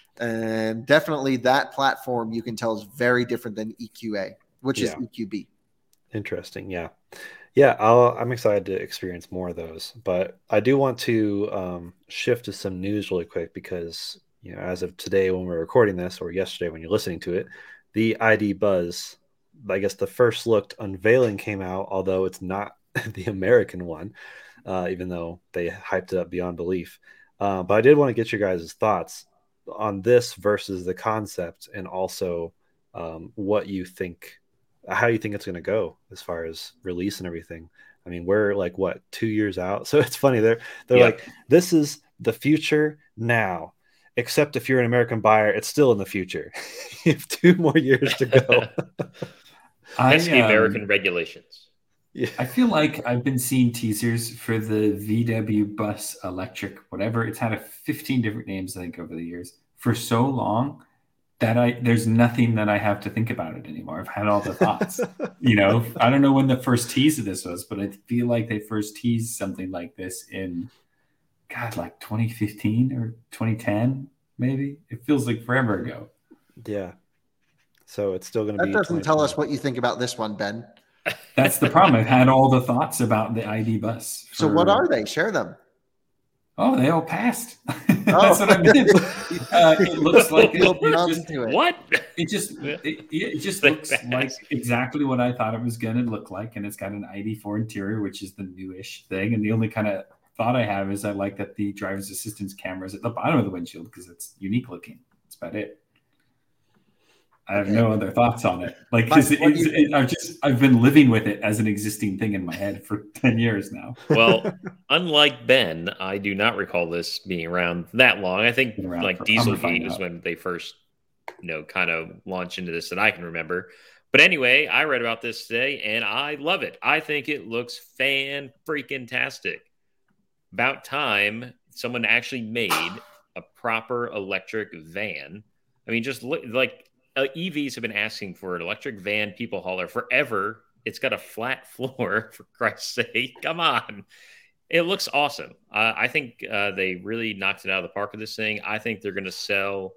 And definitely that platform you can tell is very different than E Q A, which yeah. is E Q B. Interesting. Yeah. Yeah. I'll, I'm excited to experience more of those, but I do want to um, shift to some news really quick because, you know, as of today, when we're recording this or yesterday, when you're listening to it, the I D Buzz, I guess the first looked unveiling came out, although it's not the American one. Uh, even though they hyped it up beyond belief. Uh, but I did want to get your guys' thoughts on this versus the concept and also um, what you think, how you think it's going to go as far as release and everything. I mean, we're like, what, two years out? So it's funny. They're, they're yeah. like, this is the future now, except if you're an American buyer, it's still in the future. You have two more years to go. That's the American um... regulations. Yeah. I feel like I've been seeing teasers for the V W Bus Electric, whatever. It's had a fifteen different names, I think, over the years for so long that I there's nothing that I have to think about it anymore. I've had all the thoughts. You know, I don't know when the first tease of this was, but I feel like they first teased something like this in, God, like twenty fifteen or twenty ten, maybe. It feels like forever ago. Yeah. So it's still going to be. That doesn't tell us what you think about this one, Ben. That's the problem. I've had all the thoughts about the I D Bus. For... So what are they? Share them. Oh, they all passed. That's what I meant. Uh, it looks like it, it just, it. What? It just it, it just looks like exactly what I thought it was going to look like, and it's got an I D four interior, which is the newish thing. And the only kind of thought I have is I like that the driver's assistance camera is at the bottom of the windshield because it's unique looking. That's about it. I have okay. no other thoughts on it. Like, cause it, it, it, I've just I've been living with it as an existing thing in my head for ten years now. Well, unlike Ben, I do not recall this being around that long. I think like for, Dieselgate was when they first, you know, kind of launched into this that I can remember. But anyway, I read about this today and I love it. I think it looks fan freaking tastic. About time someone actually made a proper electric van. I mean, just look like. Uh, E Vs have been asking for an electric van people hauler forever. It's got a flat floor, for Christ's sake. Come on. It looks awesome. Uh, I think uh, they really knocked it out of the park with this thing. I think they're going to sell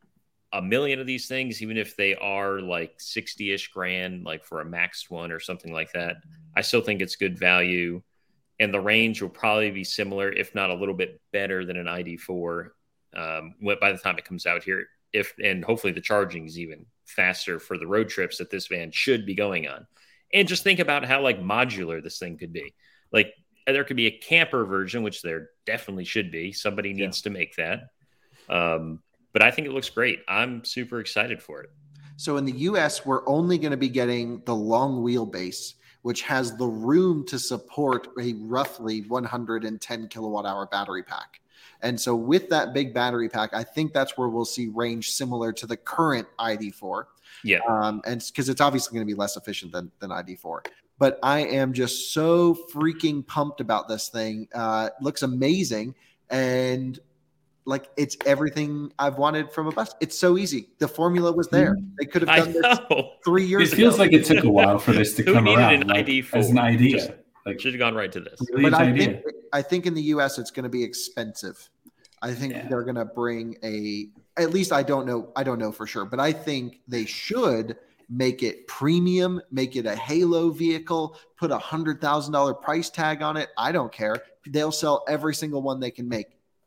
a million of these things, even if they are like sixty-ish grand, like for a maxed one or something like that. I still think it's good value. And the range will probably be similar, if not a little bit better than an I D four um, by the time it comes out here. If and hopefully the charging is even faster for the road trips that this van should be going on. And just think about how like modular this thing could be. Like there could be a camper version, which there definitely should be. Somebody needs yeah. to make that. Um, but I think it looks great. I'm super excited for it. So in the U S, we're only going to be getting the long wheelbase, which has the room to support a roughly one hundred ten kilowatt hour battery pack. And so with that big battery pack, I think that's where we'll see range similar to the current I D four. Yeah. Um, and because it's obviously going to be less efficient than, than I D four. But I am just so freaking pumped about this thing. Uh, it looks amazing. And like it's everything I've wanted from a bus. It's so easy. The formula was there. They could have done this three years ago. It feels ago. like it took a while for this to Who come needed around. an like, I D four? As an idea. Just, like, should have gone right to this. But I think, I think in the U S it's going to be expensive. I think yeah. they're going to bring a, at least I don't know. I don't know for sure, but I think they should make it premium, make it a halo vehicle, put a hundred thousand dollar price tag on it. I don't care. They'll sell every single one they can make.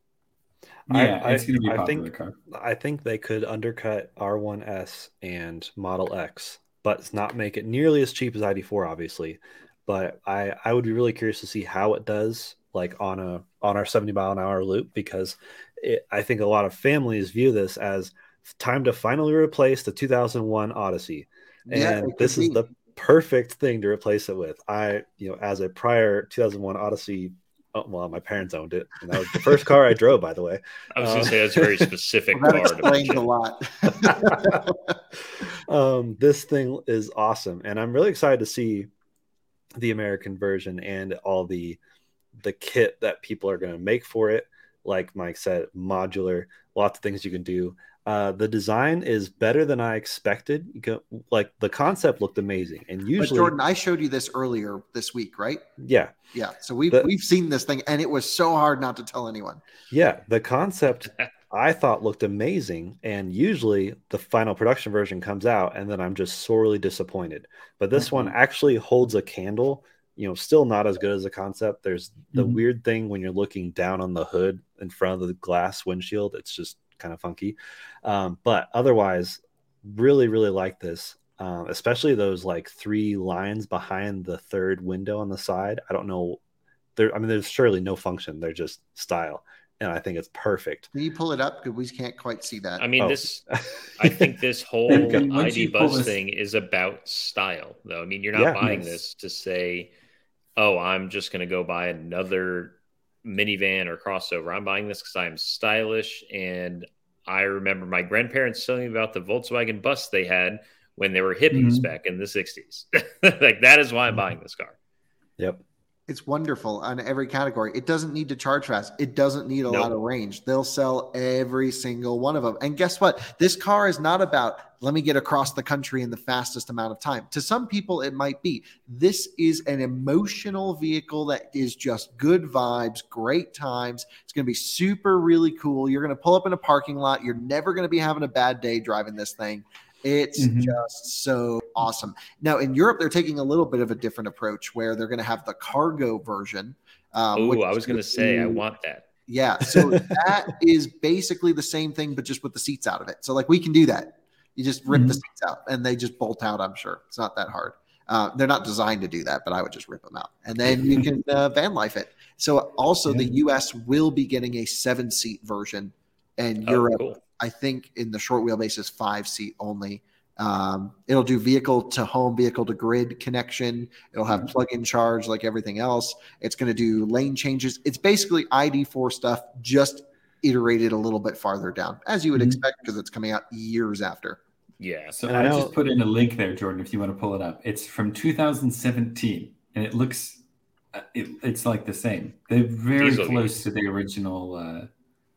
Yeah, I, it's going to be a I popular think, car. I think they could undercut R one S and Model X, but not make it nearly as cheap as I D four, obviously. But I, I would be really curious to see how it does, like on a on our seventy mile an hour loop, because it, I think a lot of families view this as time to finally replace the two thousand one Odyssey, and yeah, this is the perfect thing to replace it with. I, you know, as a prior two thousand one Odyssey. Oh, well, my parents owned it, and that was the first car I drove, by the way. I was um, going to say that's a very specific well, car. That explains a lot. um, this thing is awesome, and I'm really excited to see the American version and all the the kit that people are going to make for it. Like Mike said, modular, lots of things you can do. Uh, the design is better than I expected. You go, like the concept looked amazing, and usually, but Jordan, I showed you this earlier this week, right? Yeah, yeah. So we've the, we've seen this thing, and it was so hard not to tell anyone. Yeah, the concept I thought looked amazing, and usually the final production version comes out, and then I'm just sorely disappointed. But this mm-hmm. one actually holds a candle. You know, still not as good as the concept. There's the mm-hmm. weird thing when you're looking down on the hood in front of the glass windshield. It's just kind of funky. Um, but otherwise, really, really like this, um, especially those like three lines behind the third window on the side. I don't know. There, I mean, there's surely no function. They're just style. And I think it's perfect. Can you pull it up? Because we can't quite see that. I mean, oh. this, I think this whole I D Buzz this... thing is about style, though. I mean, you're not yeah, buying yes. this to say, oh, I'm just going to go buy another minivan or crossover. I'm buying this because I'm stylish. And I remember my grandparents telling me about the Volkswagen bus they had when they were hippies mm-hmm. back in the sixties. Like, that is why I'm buying this car. Yep. It's wonderful on every category. It doesn't need to charge fast. It doesn't need a nope. lot of range. They'll sell every single one of them. And guess what? This car is not about, let me get across the country in the fastest amount of time. To some people, it might be. This is an emotional vehicle that is just good vibes, great times. It's going to be super, really cool. You're going to pull up in a parking lot. You're never going to be having a bad day driving this thing. It's mm-hmm. just so awesome. Now, in Europe, they're taking a little bit of a different approach where they're going to have the cargo version. Um, oh, I was going to say, I want that. Yeah. So that is basically the same thing, but just with the seats out of it. So like we can do that. You just rip mm-hmm. the seats out and they just bolt out, I'm sure. It's not that hard. Uh, they're not designed to do that, but I would just rip them out. And then you can uh, van life it. So also yeah. the U S will be getting a seven-seat version, and Europe, oh, cool. I think in the short wheelbase is five seat only. Um, it'll do vehicle to home, vehicle to grid connection. It'll have plug-in charge like everything else. It's going to do lane changes. It's basically I D four stuff, just iterated a little bit farther down, as you would mm-hmm. expect, because it's coming out years after. Yeah. So I, I just put in a link there, Jordan, if you want to pull it up. It's from two thousand seventeen, and it looks, it, it's like the same. They're very Diesel close games. to the original. Uh,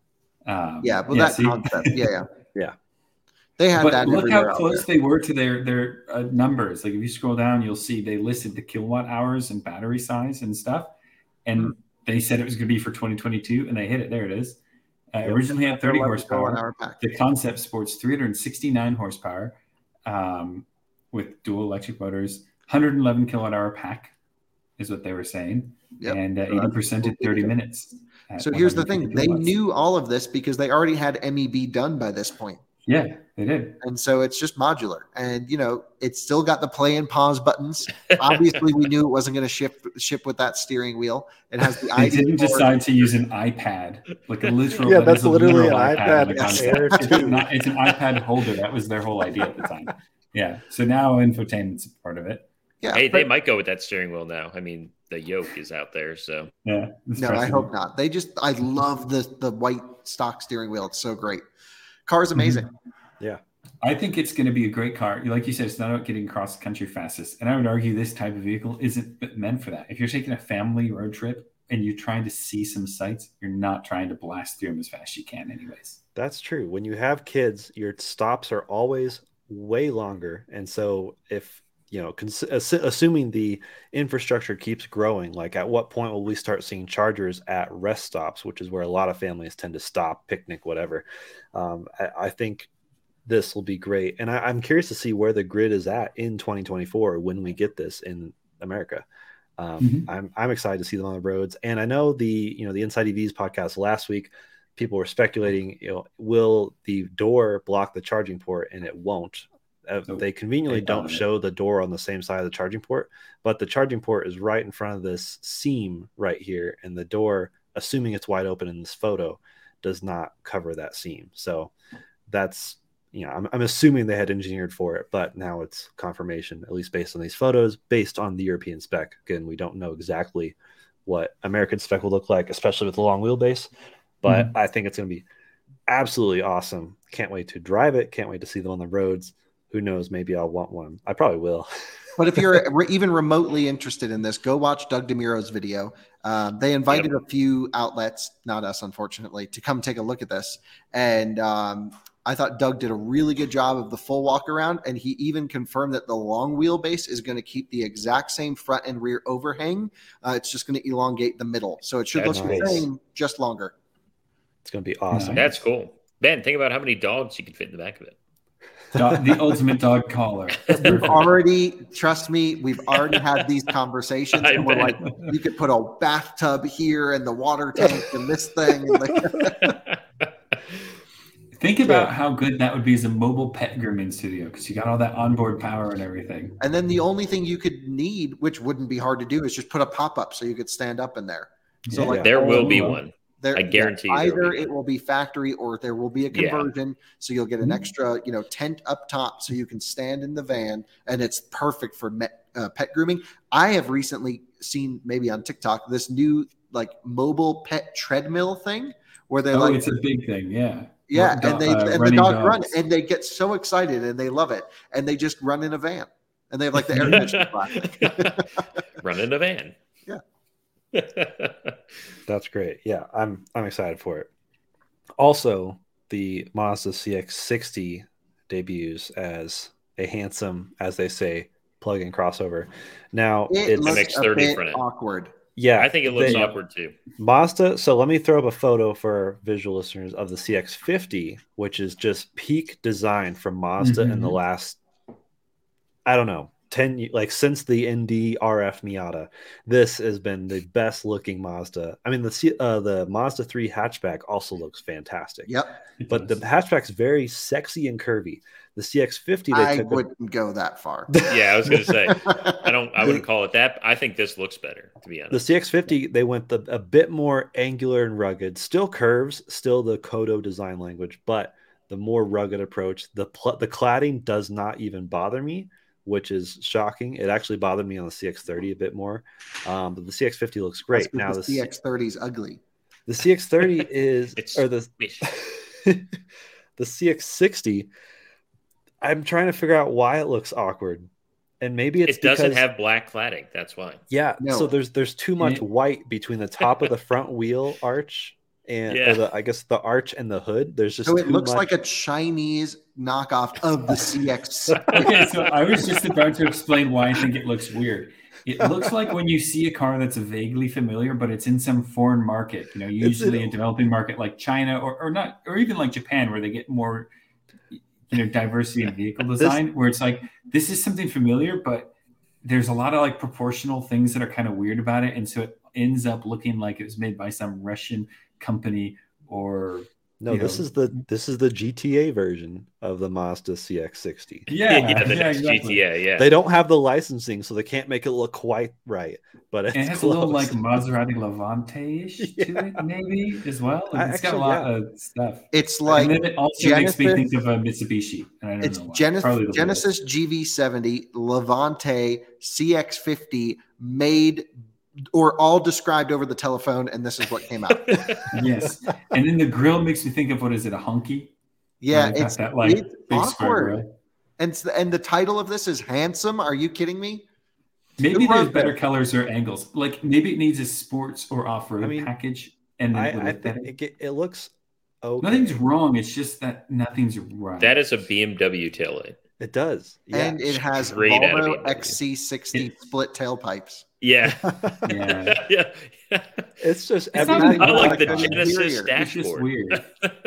Um, yeah, well, yeah, that see? concept, yeah, yeah, yeah. They had but that. Look how close they were to their their uh, numbers. Like if you scroll down, you'll see they listed the kilowatt hours and battery size and stuff. And mm-hmm. they said it was going to be for twenty twenty-two, and they hit it. There it is. Uh, Yep. Originally had thirty eleven horsepower. kilowatt hour pack. The concept sports three hundred sixty-nine horsepower um, with dual electric motors, one hundred eleven kilowatt hour pack is what they were saying, Yep. and uh, So that's eighty percent in thirty minutes. at So here's the thing: one hundred fifty they kilowatts. knew all of this because they already had M E B done by this point. Yeah, they did. And so it's just modular. And, you know, it's still got the play and pause buttons. Obviously, we knew it wasn't going to ship ship with that steering wheel. It has the They I D didn't board. decide to use an iPad, like a literal. Yeah, that that's is a literally literal an iPad in the concept. Air It's, two. not, it's an iPad holder. That was their whole idea at the time. Yeah. So now infotainment's a part of it. Yeah, Hey, but- they might go with that steering wheel now. I mean, the yoke is out there, so Yeah. it's No, I precedent. hope not. They just, I love the the white stock steering wheel. It's so great. Car's amazing. I think it's going to be a great car. Like you said, it's not about getting across the country fastest. And I would argue this type of vehicle isn't meant for that. If you're taking a family road trip and you're trying to see some sights, you're not trying to blast through them as fast as you can anyways. That's true. When you have kids, your stops are always way longer. And so if, you know, cons- assu- assuming the infrastructure keeps growing, like at what point will we start seeing chargers at rest stops, which is where a lot of families tend to stop, picnic, whatever. Um, I, I think this will be great. And I, I'm curious to see where the grid is at in twenty twenty-four when we get this in America. Um, Mhm. I'm, I'm excited to see them on the roads. And I know the, you know, the Inside E Vs podcast last week, people were speculating, you know, will the door block the charging port? And it won't. Uh, Nope. they conveniently They don't found it. show the door on the same side of the charging port, but the charging port is right in front of this seam right here. And the door, assuming it's wide open in this photo, does not cover that seam. So that's, you know, I'm, I'm assuming they had engineered for it, but now it's confirmation, at least based on these photos, based on the European spec. Again, we don't know exactly what American spec will look like, especially with the long wheelbase, but Mhm. I think it's going to be absolutely awesome. Can't wait to drive it. Can't wait to see them on the roads. Who knows? Maybe I'll want one. I probably will. But if you're re- even remotely interested in this, go watch Doug DeMuro's video. Um, they invited a few outlets, not us, unfortunately, to come take a look at this. And um, I thought Doug did a really good job of the full walk around. And he even confirmed that the long wheelbase is going to keep the exact same front and rear overhang. Uh, it's just going to elongate the middle. So it should That's look the nice. same, just longer. It's going to be awesome. that's cool. Ben, think about how many dogs you could fit in the back of it. Dog, the ultimate dog collar. We've already, trust me, we've already had these conversations. I And we're bet. like, you could put a bathtub here and the water tank and this thing. And like, Think about how good that would be as a mobile pet grooming studio because you got all that onboard power and everything. and then the only thing you could need, which wouldn't be hard to do, is just put a pop up so you could stand up in there. So Yeah. like There will all- be one. There, I guarantee you there will either be it will be factory or there will be a Yeah. conversion. So you'll get an Mhm. extra, you know, tent up top so you can stand in the van, and it's perfect for met, uh, pet grooming. I have recently seen maybe on TikTok this new like mobile pet treadmill thing where they're Oh, like, it's a big thing. Yeah. yeah, Do- and they uh, and the running dog run dogs. and they get so excited and they love it and they just run in a van and they have like the air conditioning black. Run in a van. Yeah. That's great. Yeah, I'm I'm excited for it. Also, the Mazda C X sixty debuts as a handsome, as they say, plug-in crossover. Now It it's looks M X a thirty bit front end. awkward. yeah, I think it looks they- awkward too. Mazda. So let me throw up a photo for visual listeners of the C X fifty, which is just peak design from Mazda in the Mhm. last, I don't know, ten ye- like since the N D R F Miata. This has been the best looking Mazda. I mean, the C- uh, the Mazda three hatchback also looks fantastic. Yep. It But the does. hatchback's very sexy and curvy. The C X fifty, they I took a- wouldn't go that far. Yeah, I was going to say. I don't. I wouldn't call it that. I think this looks better, to be the honest. C X fifty, they went the, a bit more angular and rugged. Still curves, still the Kodo design language, but the more rugged approach. The pl- the cladding does not even bother me, which is shocking. It actually bothered me on the C X thirty a bit more. Um, but the C X fifty looks great. That's 'cause Now the the C X thirty is ugly. the C X thirty is It's- or the the C X sixty. I'm trying to figure out why it looks awkward, and maybe it's It doesn't because- have black cladding. That's why. yeah. No. So there's there's too much Yeah. white between the top of the front wheel arch and or Yeah. the, I guess the arch and the hood. There's just So it too looks much- like a Chinese knockoff of the C X. Okay, so I was just about to explain why I think it looks weird. It looks like when you see a car that's vaguely familiar, but it's in some foreign market, you know, usually a developing market like China or, or not, or even like Japan, where they get more, you know, diversity in vehicle design, this, where it's like, this is something familiar, but there's a lot of like proportional things that are kind of weird about it. And so it ends up looking like it was made by some Russian company or no, this know. is the this is the G T A version of the Mazda C X sixty. Yeah, yeah, the yeah, next exactly. G T A. Yeah, they don't have the licensing, so they can't make it look quite right. But it's and it has close. a little like Maserati Levante-ish yeah. to it, maybe as well. Like, it's Actually, got a lot yeah. of stuff. It's like, and then it also Genesis, makes me think of a Mitsubishi. And I don't it's know why. Genesis, Genesis G V seventy, Levante, C X fifty, made or all described over the telephone, and this is what came out. Yes, and then the grill makes me think of, what is it, a hunky? Yeah, it's that like it's big awkward. And it's the, and the title of this is handsome. Are you kidding me? Maybe there's better that? colors or angles. Like maybe it needs a sports or off-road I mean, package, and then I, it would I look better. It, it looks okay. Nothing's wrong. It's just that nothing's right. That is a B M W taillight. It does, yeah. And it has Straight Volvo X C sixty split tailpipes. Yeah. yeah, yeah, yeah. It's just it's everything. I like the like Genesis dashboard. It's just weird.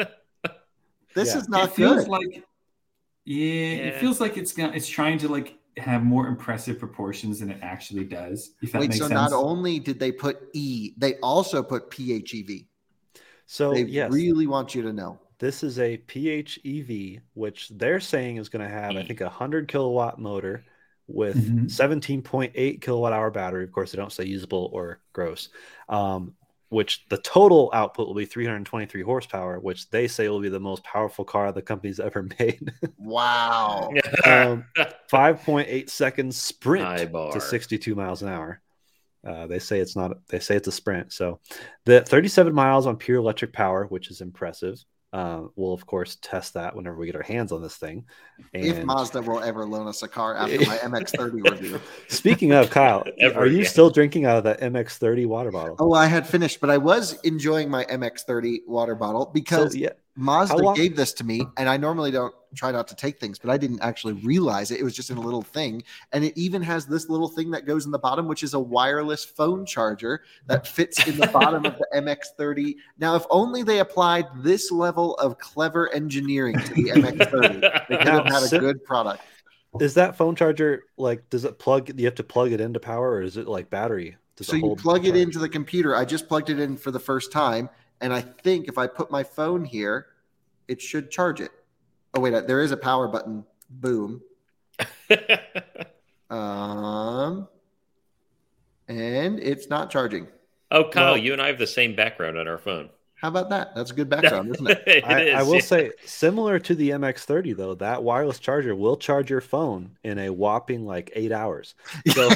This yeah. is not it feels good. Like, yeah, yeah, it feels like it's got, it's trying to like have more impressive proportions than it actually does. If that Wait, makes so sense. not only did they put E, they also put P H E V. So they yes, really want you to know. This is a P H E V, which they're saying is going to have, I think, a hundred kilowatt motor with seventeen point eight kilowatt hour battery. Of course, they don't say usable or gross. Um, which the total output will be three hundred twenty-three horsepower, which they say will be the most powerful car the company's ever made. Wow. um, five point eight seconds sprint to sixty-two miles an hour. Uh, they say it's not, they say it's a sprint. So the thirty-seven miles on pure electric power, which is impressive. Uh, we'll of course test that whenever we get our hands on this thing. And if Mazda will ever loan us a car after my M X thirty review. Speaking of, Kyle, ever, are you yeah. still drinking out of that M X thirty water bottle? Oh, I had finished, but I was enjoying my M X thirty water bottle because so, yeah. Mazda gave this to me, and I normally don't try not to take things, but I didn't actually realize it. It was just in a little thing, and it even has this little thing that goes in the bottom, which is a wireless phone charger that fits in the bottom of the M X thirty. Now, if only they applied this level of clever engineering to the M X thirty, they could have had a good product. Is that phone charger like? Does it plug? You have to plug it into power, or is it like battery? Does so you plug it into the computer. I just plugged it in for the first time. And I think if I put my phone here, it should charge it. Oh, wait, there is a power button. Boom. um, and it's not charging. Oh, Kyle, well, you and I have the same background on our phone. How about that? That's a good background, isn't it? it I, is, I will yeah. say, similar to the M X thirty, though, that wireless charger will charge your phone in a whopping like eight hours. So...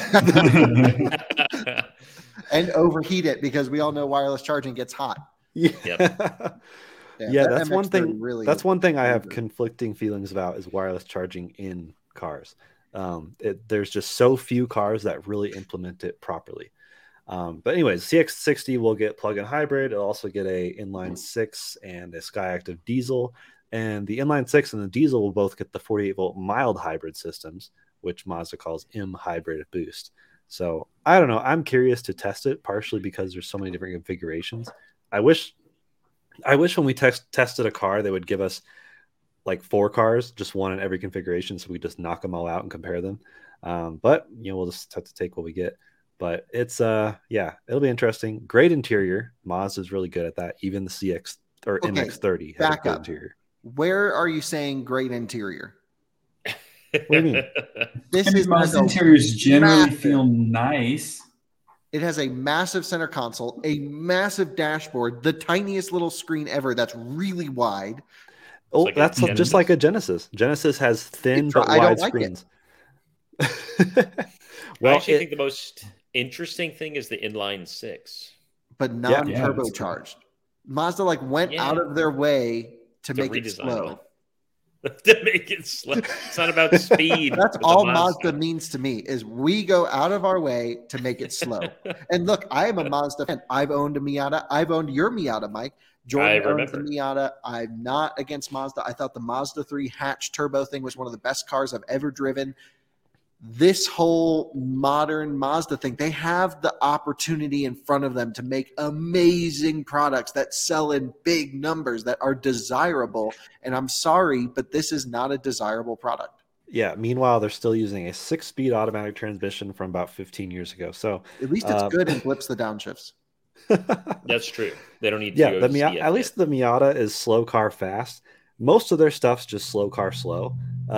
and overheat it because we all know wireless charging gets hot. Yeah, yep. yeah, yeah, that's one thing. Really that's one thing I have good. conflicting feelings about is wireless charging in cars. Um, it, there's just so few cars that really implement it properly. Um, but anyways, C X sixty will get plug-in hybrid. It'll also get a inline six and a Skyactiv diesel, and the inline six and the diesel will both get the forty-eight volt mild hybrid systems, which Mazda calls M hybrid boost. So I don't know. I'm curious to test it, partially because there's so many different configurations. I wish, I wish when we test, tested a car, they would give us like four cars, just one in every configuration, so we just knock them all out and compare them. Um, but you know, we'll just have to take what we get. But it's uh, yeah, it'll be interesting. Great interior. Mazda is really good at that. Even the C X or okay, M X thirty has a good interior. Where are you saying great interior? What do you mean? This I mean, is most interiors generally massive. feel nice. It has a massive center console, a massive dashboard, the tiniest little screen ever that's really wide. Oh, like that's a, just like a Genesis. Genesis has thin but I wide like screens. Well, I actually it, think the most interesting thing is the inline six, but non-turbocharged. Yeah, Mazda like went yeah. out of their way to, to make it slow. to make it slow. It's not about speed. That's all Mazda. Mazda means to me is we go out of our way to make it slow. And look, I am a Mazda fan. I've owned a Miata. I've owned your Miata, Mike. Jordan owns the Miata. I'm not against Mazda. I thought the Mazda three hatch turbo thing was one of the best cars I've ever driven. this whole modern Mazda thing, they have the opportunity in front of them to make amazing products that sell in big numbers that are desirable. And I'm sorry, but this is not a desirable product. Yeah. Meanwhile, they're still using a six-speed automatic transmission from about fifteen years ago. So at least it's um, good and blips the downshifts. That's true. They don't need to yeah. go The to Mi- C F at least the Miata is slow car fast. Most of their stuff's just slow car slow. Uh,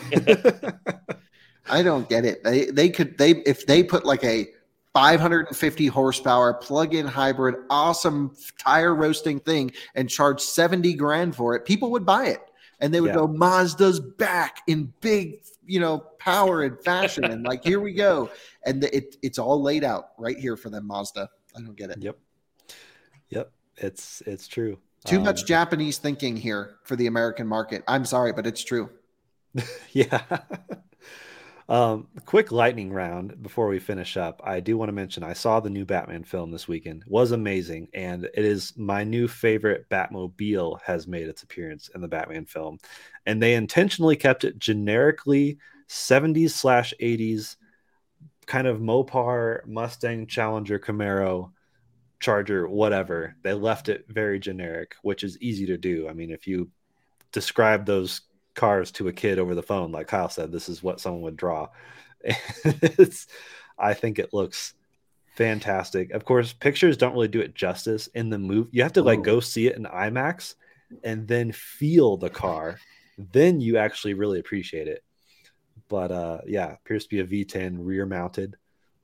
I don't get it. They they could they if they put like a five hundred fifty horsepower plug-in hybrid, awesome tire roasting thing and charge seventy grand for it, people would buy it. And they would Yeah. go, Mazda's back in big, you know, power and fashion. And like, here we go. And the, it it's all laid out right here for them, Mazda. I don't get it. Yep. Yep. It's it's true. Too Um, much Japanese thinking here for the American market. I'm sorry, but it's true. Yeah. um, quick lightning round before we finish up. I do want to mention I saw the new Batman film this weekend. It was amazing, and it is my new favorite Batmobile has made its appearance in the Batman film, and they intentionally kept it generically seventies slash eighties kind of Mopar, Mustang, Challenger, Camaro, Charger, whatever. They left it very generic, which is easy to do. I mean, if you describe those cars to a kid over the phone, like Kyle said, this is what someone would draw. It's, I think it looks fantastic. Of course, pictures don't really do it justice in the movie. You have to like go see it in IMAX and then feel the car. Then you actually really appreciate it. But uh, yeah, appears to be a V ten rear mounted.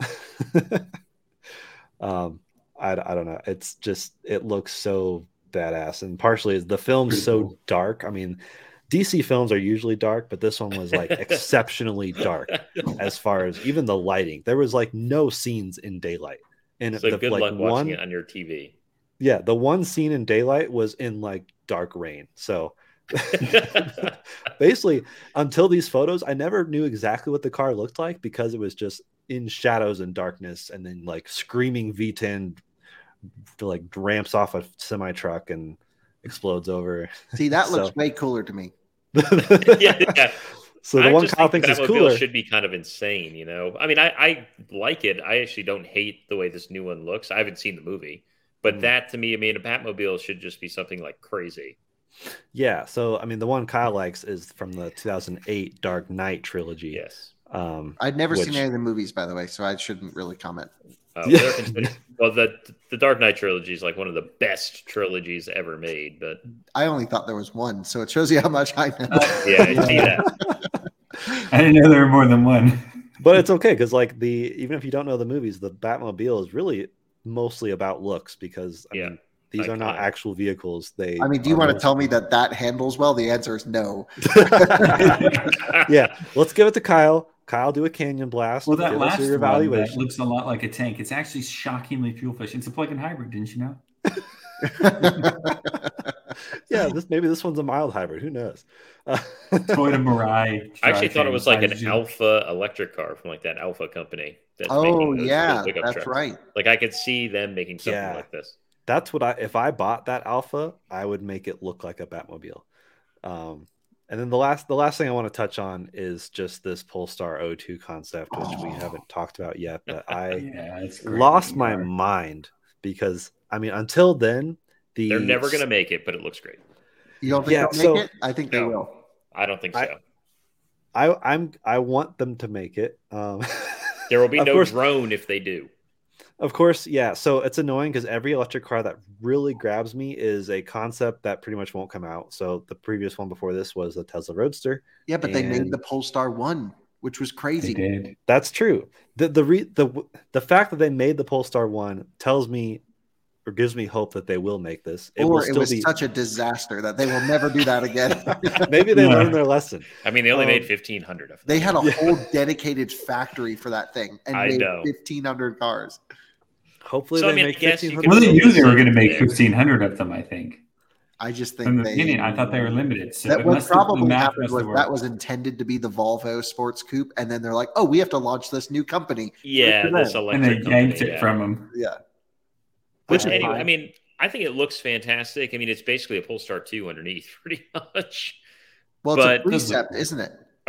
um, I, I don't know. It's just, it looks so badass. And partially the film's so cool. dark. I mean, D C films are usually dark, but this one was like exceptionally dark as far as even the lighting. There was like no scenes in daylight. And So the, good like luck watching one, it on your T V. yeah, the one scene in daylight was in like dark rain. So basically, until these photos, I never knew exactly what the car looked like because it was just in shadows and darkness, and then like screaming V ten like ramps off a semi truck and explodes over. See, that looks So- way cooler to me. yeah, yeah. So the I one just Kyle think thinks is Batmobile cooler. should be kind of insane, you know. I mean, I, I like it. I actually don't hate the way this new one looks. I haven't seen the movie, but Mhm. that to me, I mean, a Batmobile should just be something like crazy. Yeah, so I mean, the one Kyle likes is from the two thousand eight Dark Knight trilogy. Yes. Um, I'd never Which- seen any of the movies, by the way, so I shouldn't really comment. Uh, Yeah. they're considered- well, the the Dark Knight trilogy is like one of the best trilogies ever made. But I only thought there was one, so it shows you how much I know. yeah, I see that. I didn't know there were more than one. but it's okay because, like, the even if you don't know the movies, the Batmobile is really mostly about looks because I Yeah, mean, these I are not can. actual vehicles. They. I mean, do you are want to most- tell me that that handles well? The answer is no. Yeah, let's give it to Kyle. Kyle, do a canyon blast. Well, that Give us last your one that evaluation. looks a lot like a tank. It's actually shockingly fuel efficient. It's a plug-in hybrid, didn't you know? Yeah, this maybe this one's a mild hybrid. Who knows? Uh, Toyota Mirai. I actually thought it was like an hydrogen. Alpha electric car from like that Alpha company. That's Oh, making those yeah, little pickup that's trucks. right. Like I could see them making something Yeah. like this. That's what I if I bought that Alpha, I would make it look like a Batmobile. Um, and then the last the last thing I want to touch on is just this Polestar O two concept, which we haven't talked about yet, but I Yeah, it's a great lost looking my car. mind because I mean until then the They're never going to make it, but it looks great. You don't think Yeah, they'll make so- it? I think they No. will. I don't think so. I- I I'm I want them to make it. Um, there will be of no course- drone if they do. Of course, yeah. So it's annoying because every electric car that really grabs me is a concept that pretty much won't come out. So the previous one before this was the Tesla Roadster. Yeah, but they made And- the Polestar one, which was They crazy. did. That's true. The the re, the the fact that they made the Polestar one tells me or gives me hope that they will make this. It will Or it still was be such a disaster that they will never do that again. maybe they Yeah. learned their lesson. I mean, they only Um, made fifteen hundred of them. They had a Yeah. whole dedicated factory for that thing and I made know. fifteen hundred cars. Hopefully So, I they mean, I make guess you fifteen could Well, hundred. they Well, knew they were it's going to make there. fifteen hundred of them, I think. I just From think the they. beginning, I thought they were limited. So That it what must have- the probably math happened must was have that worked. was intended to be the Volvo Sports Coupe, and then they're like, "Oh, we have to launch this new company." Yeah, Good for this them. electric And they company, yanked it yeah. from them. Yeah, Which Which is anyway, fine. I mean, I think it looks fantastic. I mean, it's basically a Polestar two underneath, pretty much. well, it's But- a precept, isn't it?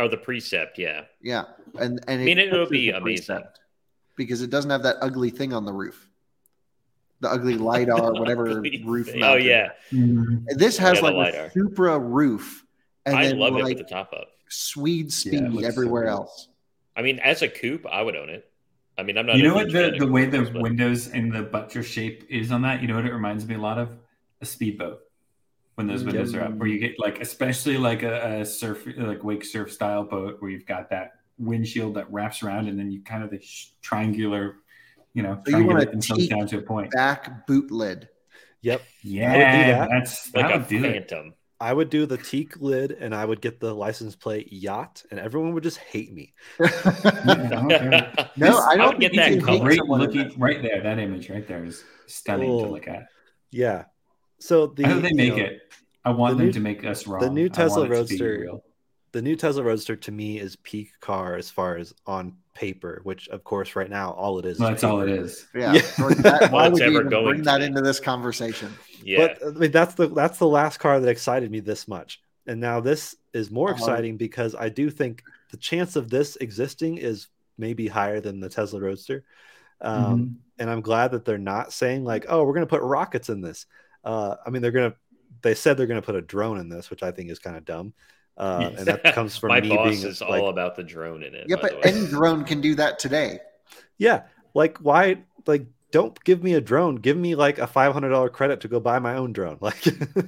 Oh, the Precept, yeah. Yeah, and and I mean, it it'll fixes be the amazing. Precept because it doesn't have that ugly thing on the roof, the ugly LiDAR, whatever Ugly roof. thing. mounted. Oh yeah, Mhm. This has Yeah, the like LiDAR. a Supra roof, and I then love it like with the top up. Swede Yeah, speed it looks so everywhere good. else. I mean, as a coupe, I would own it. I mean, I'm not. You a know what huge the, fan of the way the coupes, but- windows and the buttress shape is on that? You know what it reminds me a lot of? A speedboat. When those windows are up, where you get like, especially like a, a surf, like wake surf style boat, where you've got that windshield that wraps around, and then you kind of the sh- triangular, you know, So you want triangulate a themselves teak down to a point. back boot lid. Yep. Yeah, I would do that. That's like that a would do it. Phantom. I would do the teak lid and I would get the license plate yacht, and everyone would just hate me. Yeah, I don't care. No, This- I I don't would get think that you It's can color. hate great someone in looking this. right there. That image right there is stunning Oh. to look at. Yeah. So the I hope they you make know, it. I want the them new- to make us wrong. the new I Tesla want it to be Roadster- real. the new Tesla Roadster to me is peak car as far as on paper, which of course right now all it is. Well, is that's all it paper. is. Yeah. Yeah. Jordan, that- why Well, it's would you ever even going bring to that be. into this conversation? Yeah, But I mean that's the that's the last car that excited me this much. And now this is more Uh-huh. exciting because I do think the chance of this existing is maybe higher than the Tesla Roadster. Um, Mhm. and I'm glad that they're not saying like, oh, we're going to put rockets in this. Uh, I mean, they're going to, they said they're going to put a drone in this, which I think is kind of dumb. Uh, and that comes from my me boss being is like, all about the drone in it. Yeah, by the but way. any drone can do that today. yeah, like why, like, don't give me a drone. Give me like a five hundred dollars credit to go buy my own drone. Like,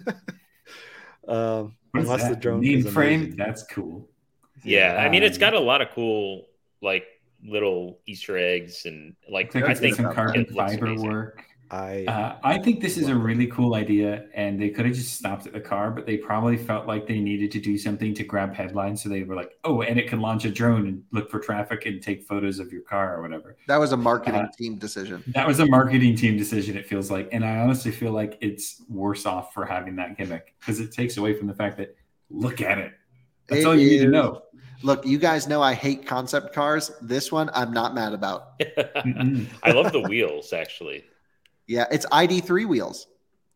um, What is unless the that? drone is Mainframe? amazing. That's cool. Yeah, I mean, it's Um, got a lot of cool like little Easter eggs and like I think I it's think some carbon it looks fiber amazing. work. I, Uh, I think this is a really cool idea, and they could have just stopped at the car, but they probably felt like they needed to do something to grab headlines. So they were like, "Oh, and it can launch a drone and look for traffic and take photos of your car or whatever." That was a marketing Uh, team decision. That was a marketing team decision. It feels like, and I honestly feel like it's worse off for having that gimmick because it takes away from the fact that look at it. That's It all you need to is- know. Look, you guys know I hate concept cars. This one I'm not mad about. Mm-mm. I love the wheels actually. Yeah, it's I D three wheels.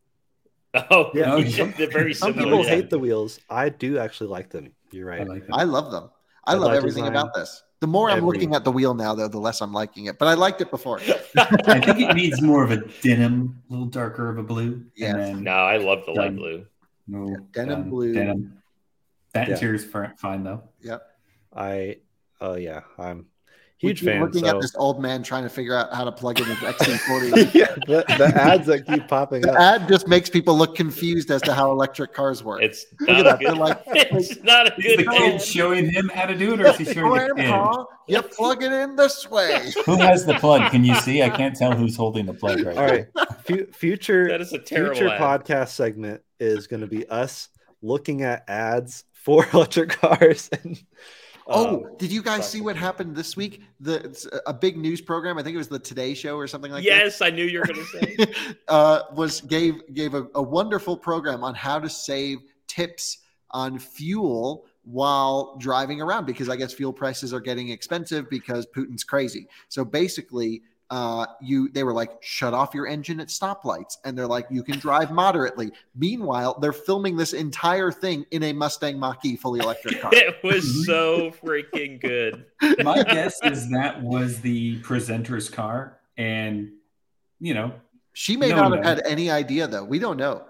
Oh, Yeah. yeah, they're very some similar. people yeah. hate the wheels. I do actually like them. You're I right. like that. I love them. I Headlight love everything design, about this. The more I'm every- looking at the wheel now, though, the less I'm liking it. But I liked it before. I think it needs more of a denim, a little darker of a blue. Yes. And then No, I love the light Done. blue. no, Yeah, denim done. blue. Denim. That Yeah. interior's fi- fine though. Yep. I, oh yeah, I'm We huge keep fan. looking so- at this old man trying to figure out how to plug in his X C forty. yeah, the, the ads that keep popping The up. ad just makes people look confused as to how electric cars work. It's Look not at a that. good. They're like, it's not a Is good. the kid ad. showing him how to do it, or is he showing the kid? Grandpa, you plug it in this way. Who has the plug? Can you see? I can't tell who's holding the plug right All right, Fu- future That is a terrible future ad. podcast segment is going to be us looking at ads for electric cars. And, Oh, uh, did you guys sorry. see what happened this week? The it's a big news program. I think it was the Today Show or something like that. Yes, I knew you were going to say. uh, was gave gave a, a wonderful program on how to save tips on fuel while driving around, because I guess fuel prices are getting expensive because Putin's crazy. So basically, uh, you they were like, shut off your engine at stoplights, and they're like, you can drive moderately. Meanwhile, they're filming this entire thing in a Mustang Mach-E fully electric car. It was so freaking good. My guess is that was the presenter's car, and you know, She may No not one have had any idea, though. We don't know.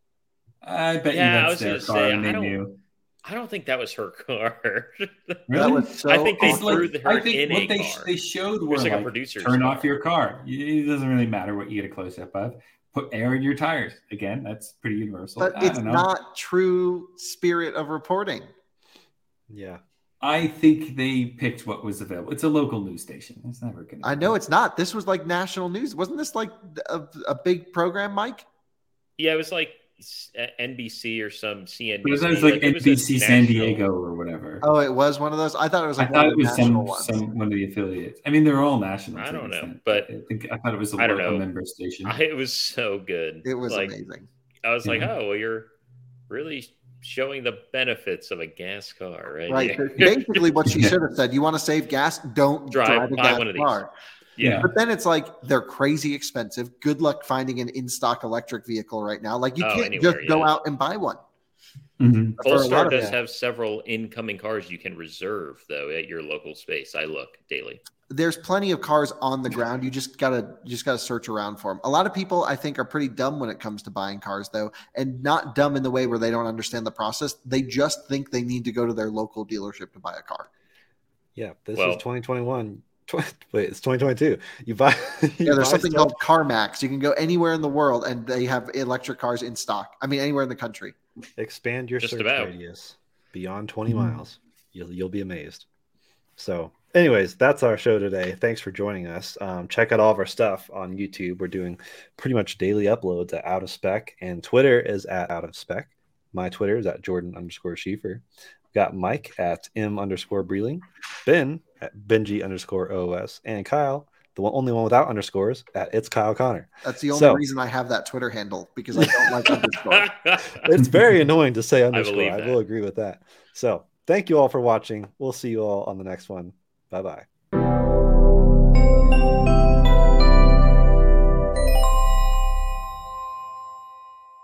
I bet Yeah, I you was that's their gonna car, say, and I they don't- knew. I don't think that was her car. That Really? was so I think they It's awkward. threw the- her I think in what a they car. they showed It were was like like, a producer's turn car. off your car. It doesn't really matter what you get a close up of. Put air in your tires. Again, that's pretty universal. But I it's don't know. not true spirit of reporting. yeah, I think they picked what was available. It's a local news station. It's never going to. I know it's not. This was like national news. Wasn't this like a, a big program, Mike? Yeah, it was like s- N B C or some C N B C. It was, it was like it was N a B C San national- Diego or whatever. Oh, it was one of those. I thought it was I like thought one it of the was national some, ones. some one of the affiliates. I mean, they're all national. I to an don't know, extent. but- I think I thought it was a I don't local know. member station. I, it was so good. It was like, amazing. I was like, Yeah. oh, well, you're really showing the benefits of a gas car, right? Right. here. Basically, what she Yeah. should have said: you want to save gas? Don't Drive- drive, a buy gas one of these. car. yeah. But then it's like they're crazy expensive. Good luck finding an in-stock electric vehicle right now. Like you Oh, can't anywhere, just go yeah. out and buy one. Mhm. For a lot Polestar of- does yeah. have several incoming cars you can reserve though at your local space. I look daily. There's plenty of cars on the ground. You just gotta you just gotta search around for them. A lot of people, I think, are pretty dumb when it comes to buying cars, though, and not dumb in the way where they don't understand the process. They just think they need to go to their local dealership to buy a car. Yeah, this Well- is twenty twenty-one. Tw- Wait, it's twenty twenty-two. You buy. you Yeah, there's buy something stuff- called CarMax. You can go anywhere in the world, and they have electric cars in stock. I mean, anywhere in the country. Expand your Just search about. radius beyond twenty Mhm. miles. You'll you'll be amazed. So, anyways, that's our show today. Thanks for joining us. Um, check out all of our stuff on YouTube. We're doing pretty much daily uploads at Out of Spec, and Twitter is at Out of Spec. My Twitter is at Jordan underscore Schieffer. Got Mike at M underscore Breeling, Ben at Benji underscore O S, and Kyle, the one, only one without underscores, at It's Kyle Connor. That's the only So- reason I have that Twitter handle, because I don't like underscore. It's very annoying to say underscore. believe I, that. will agree with that. So thank you all for watching. We'll see you all on the next one. Bye bye.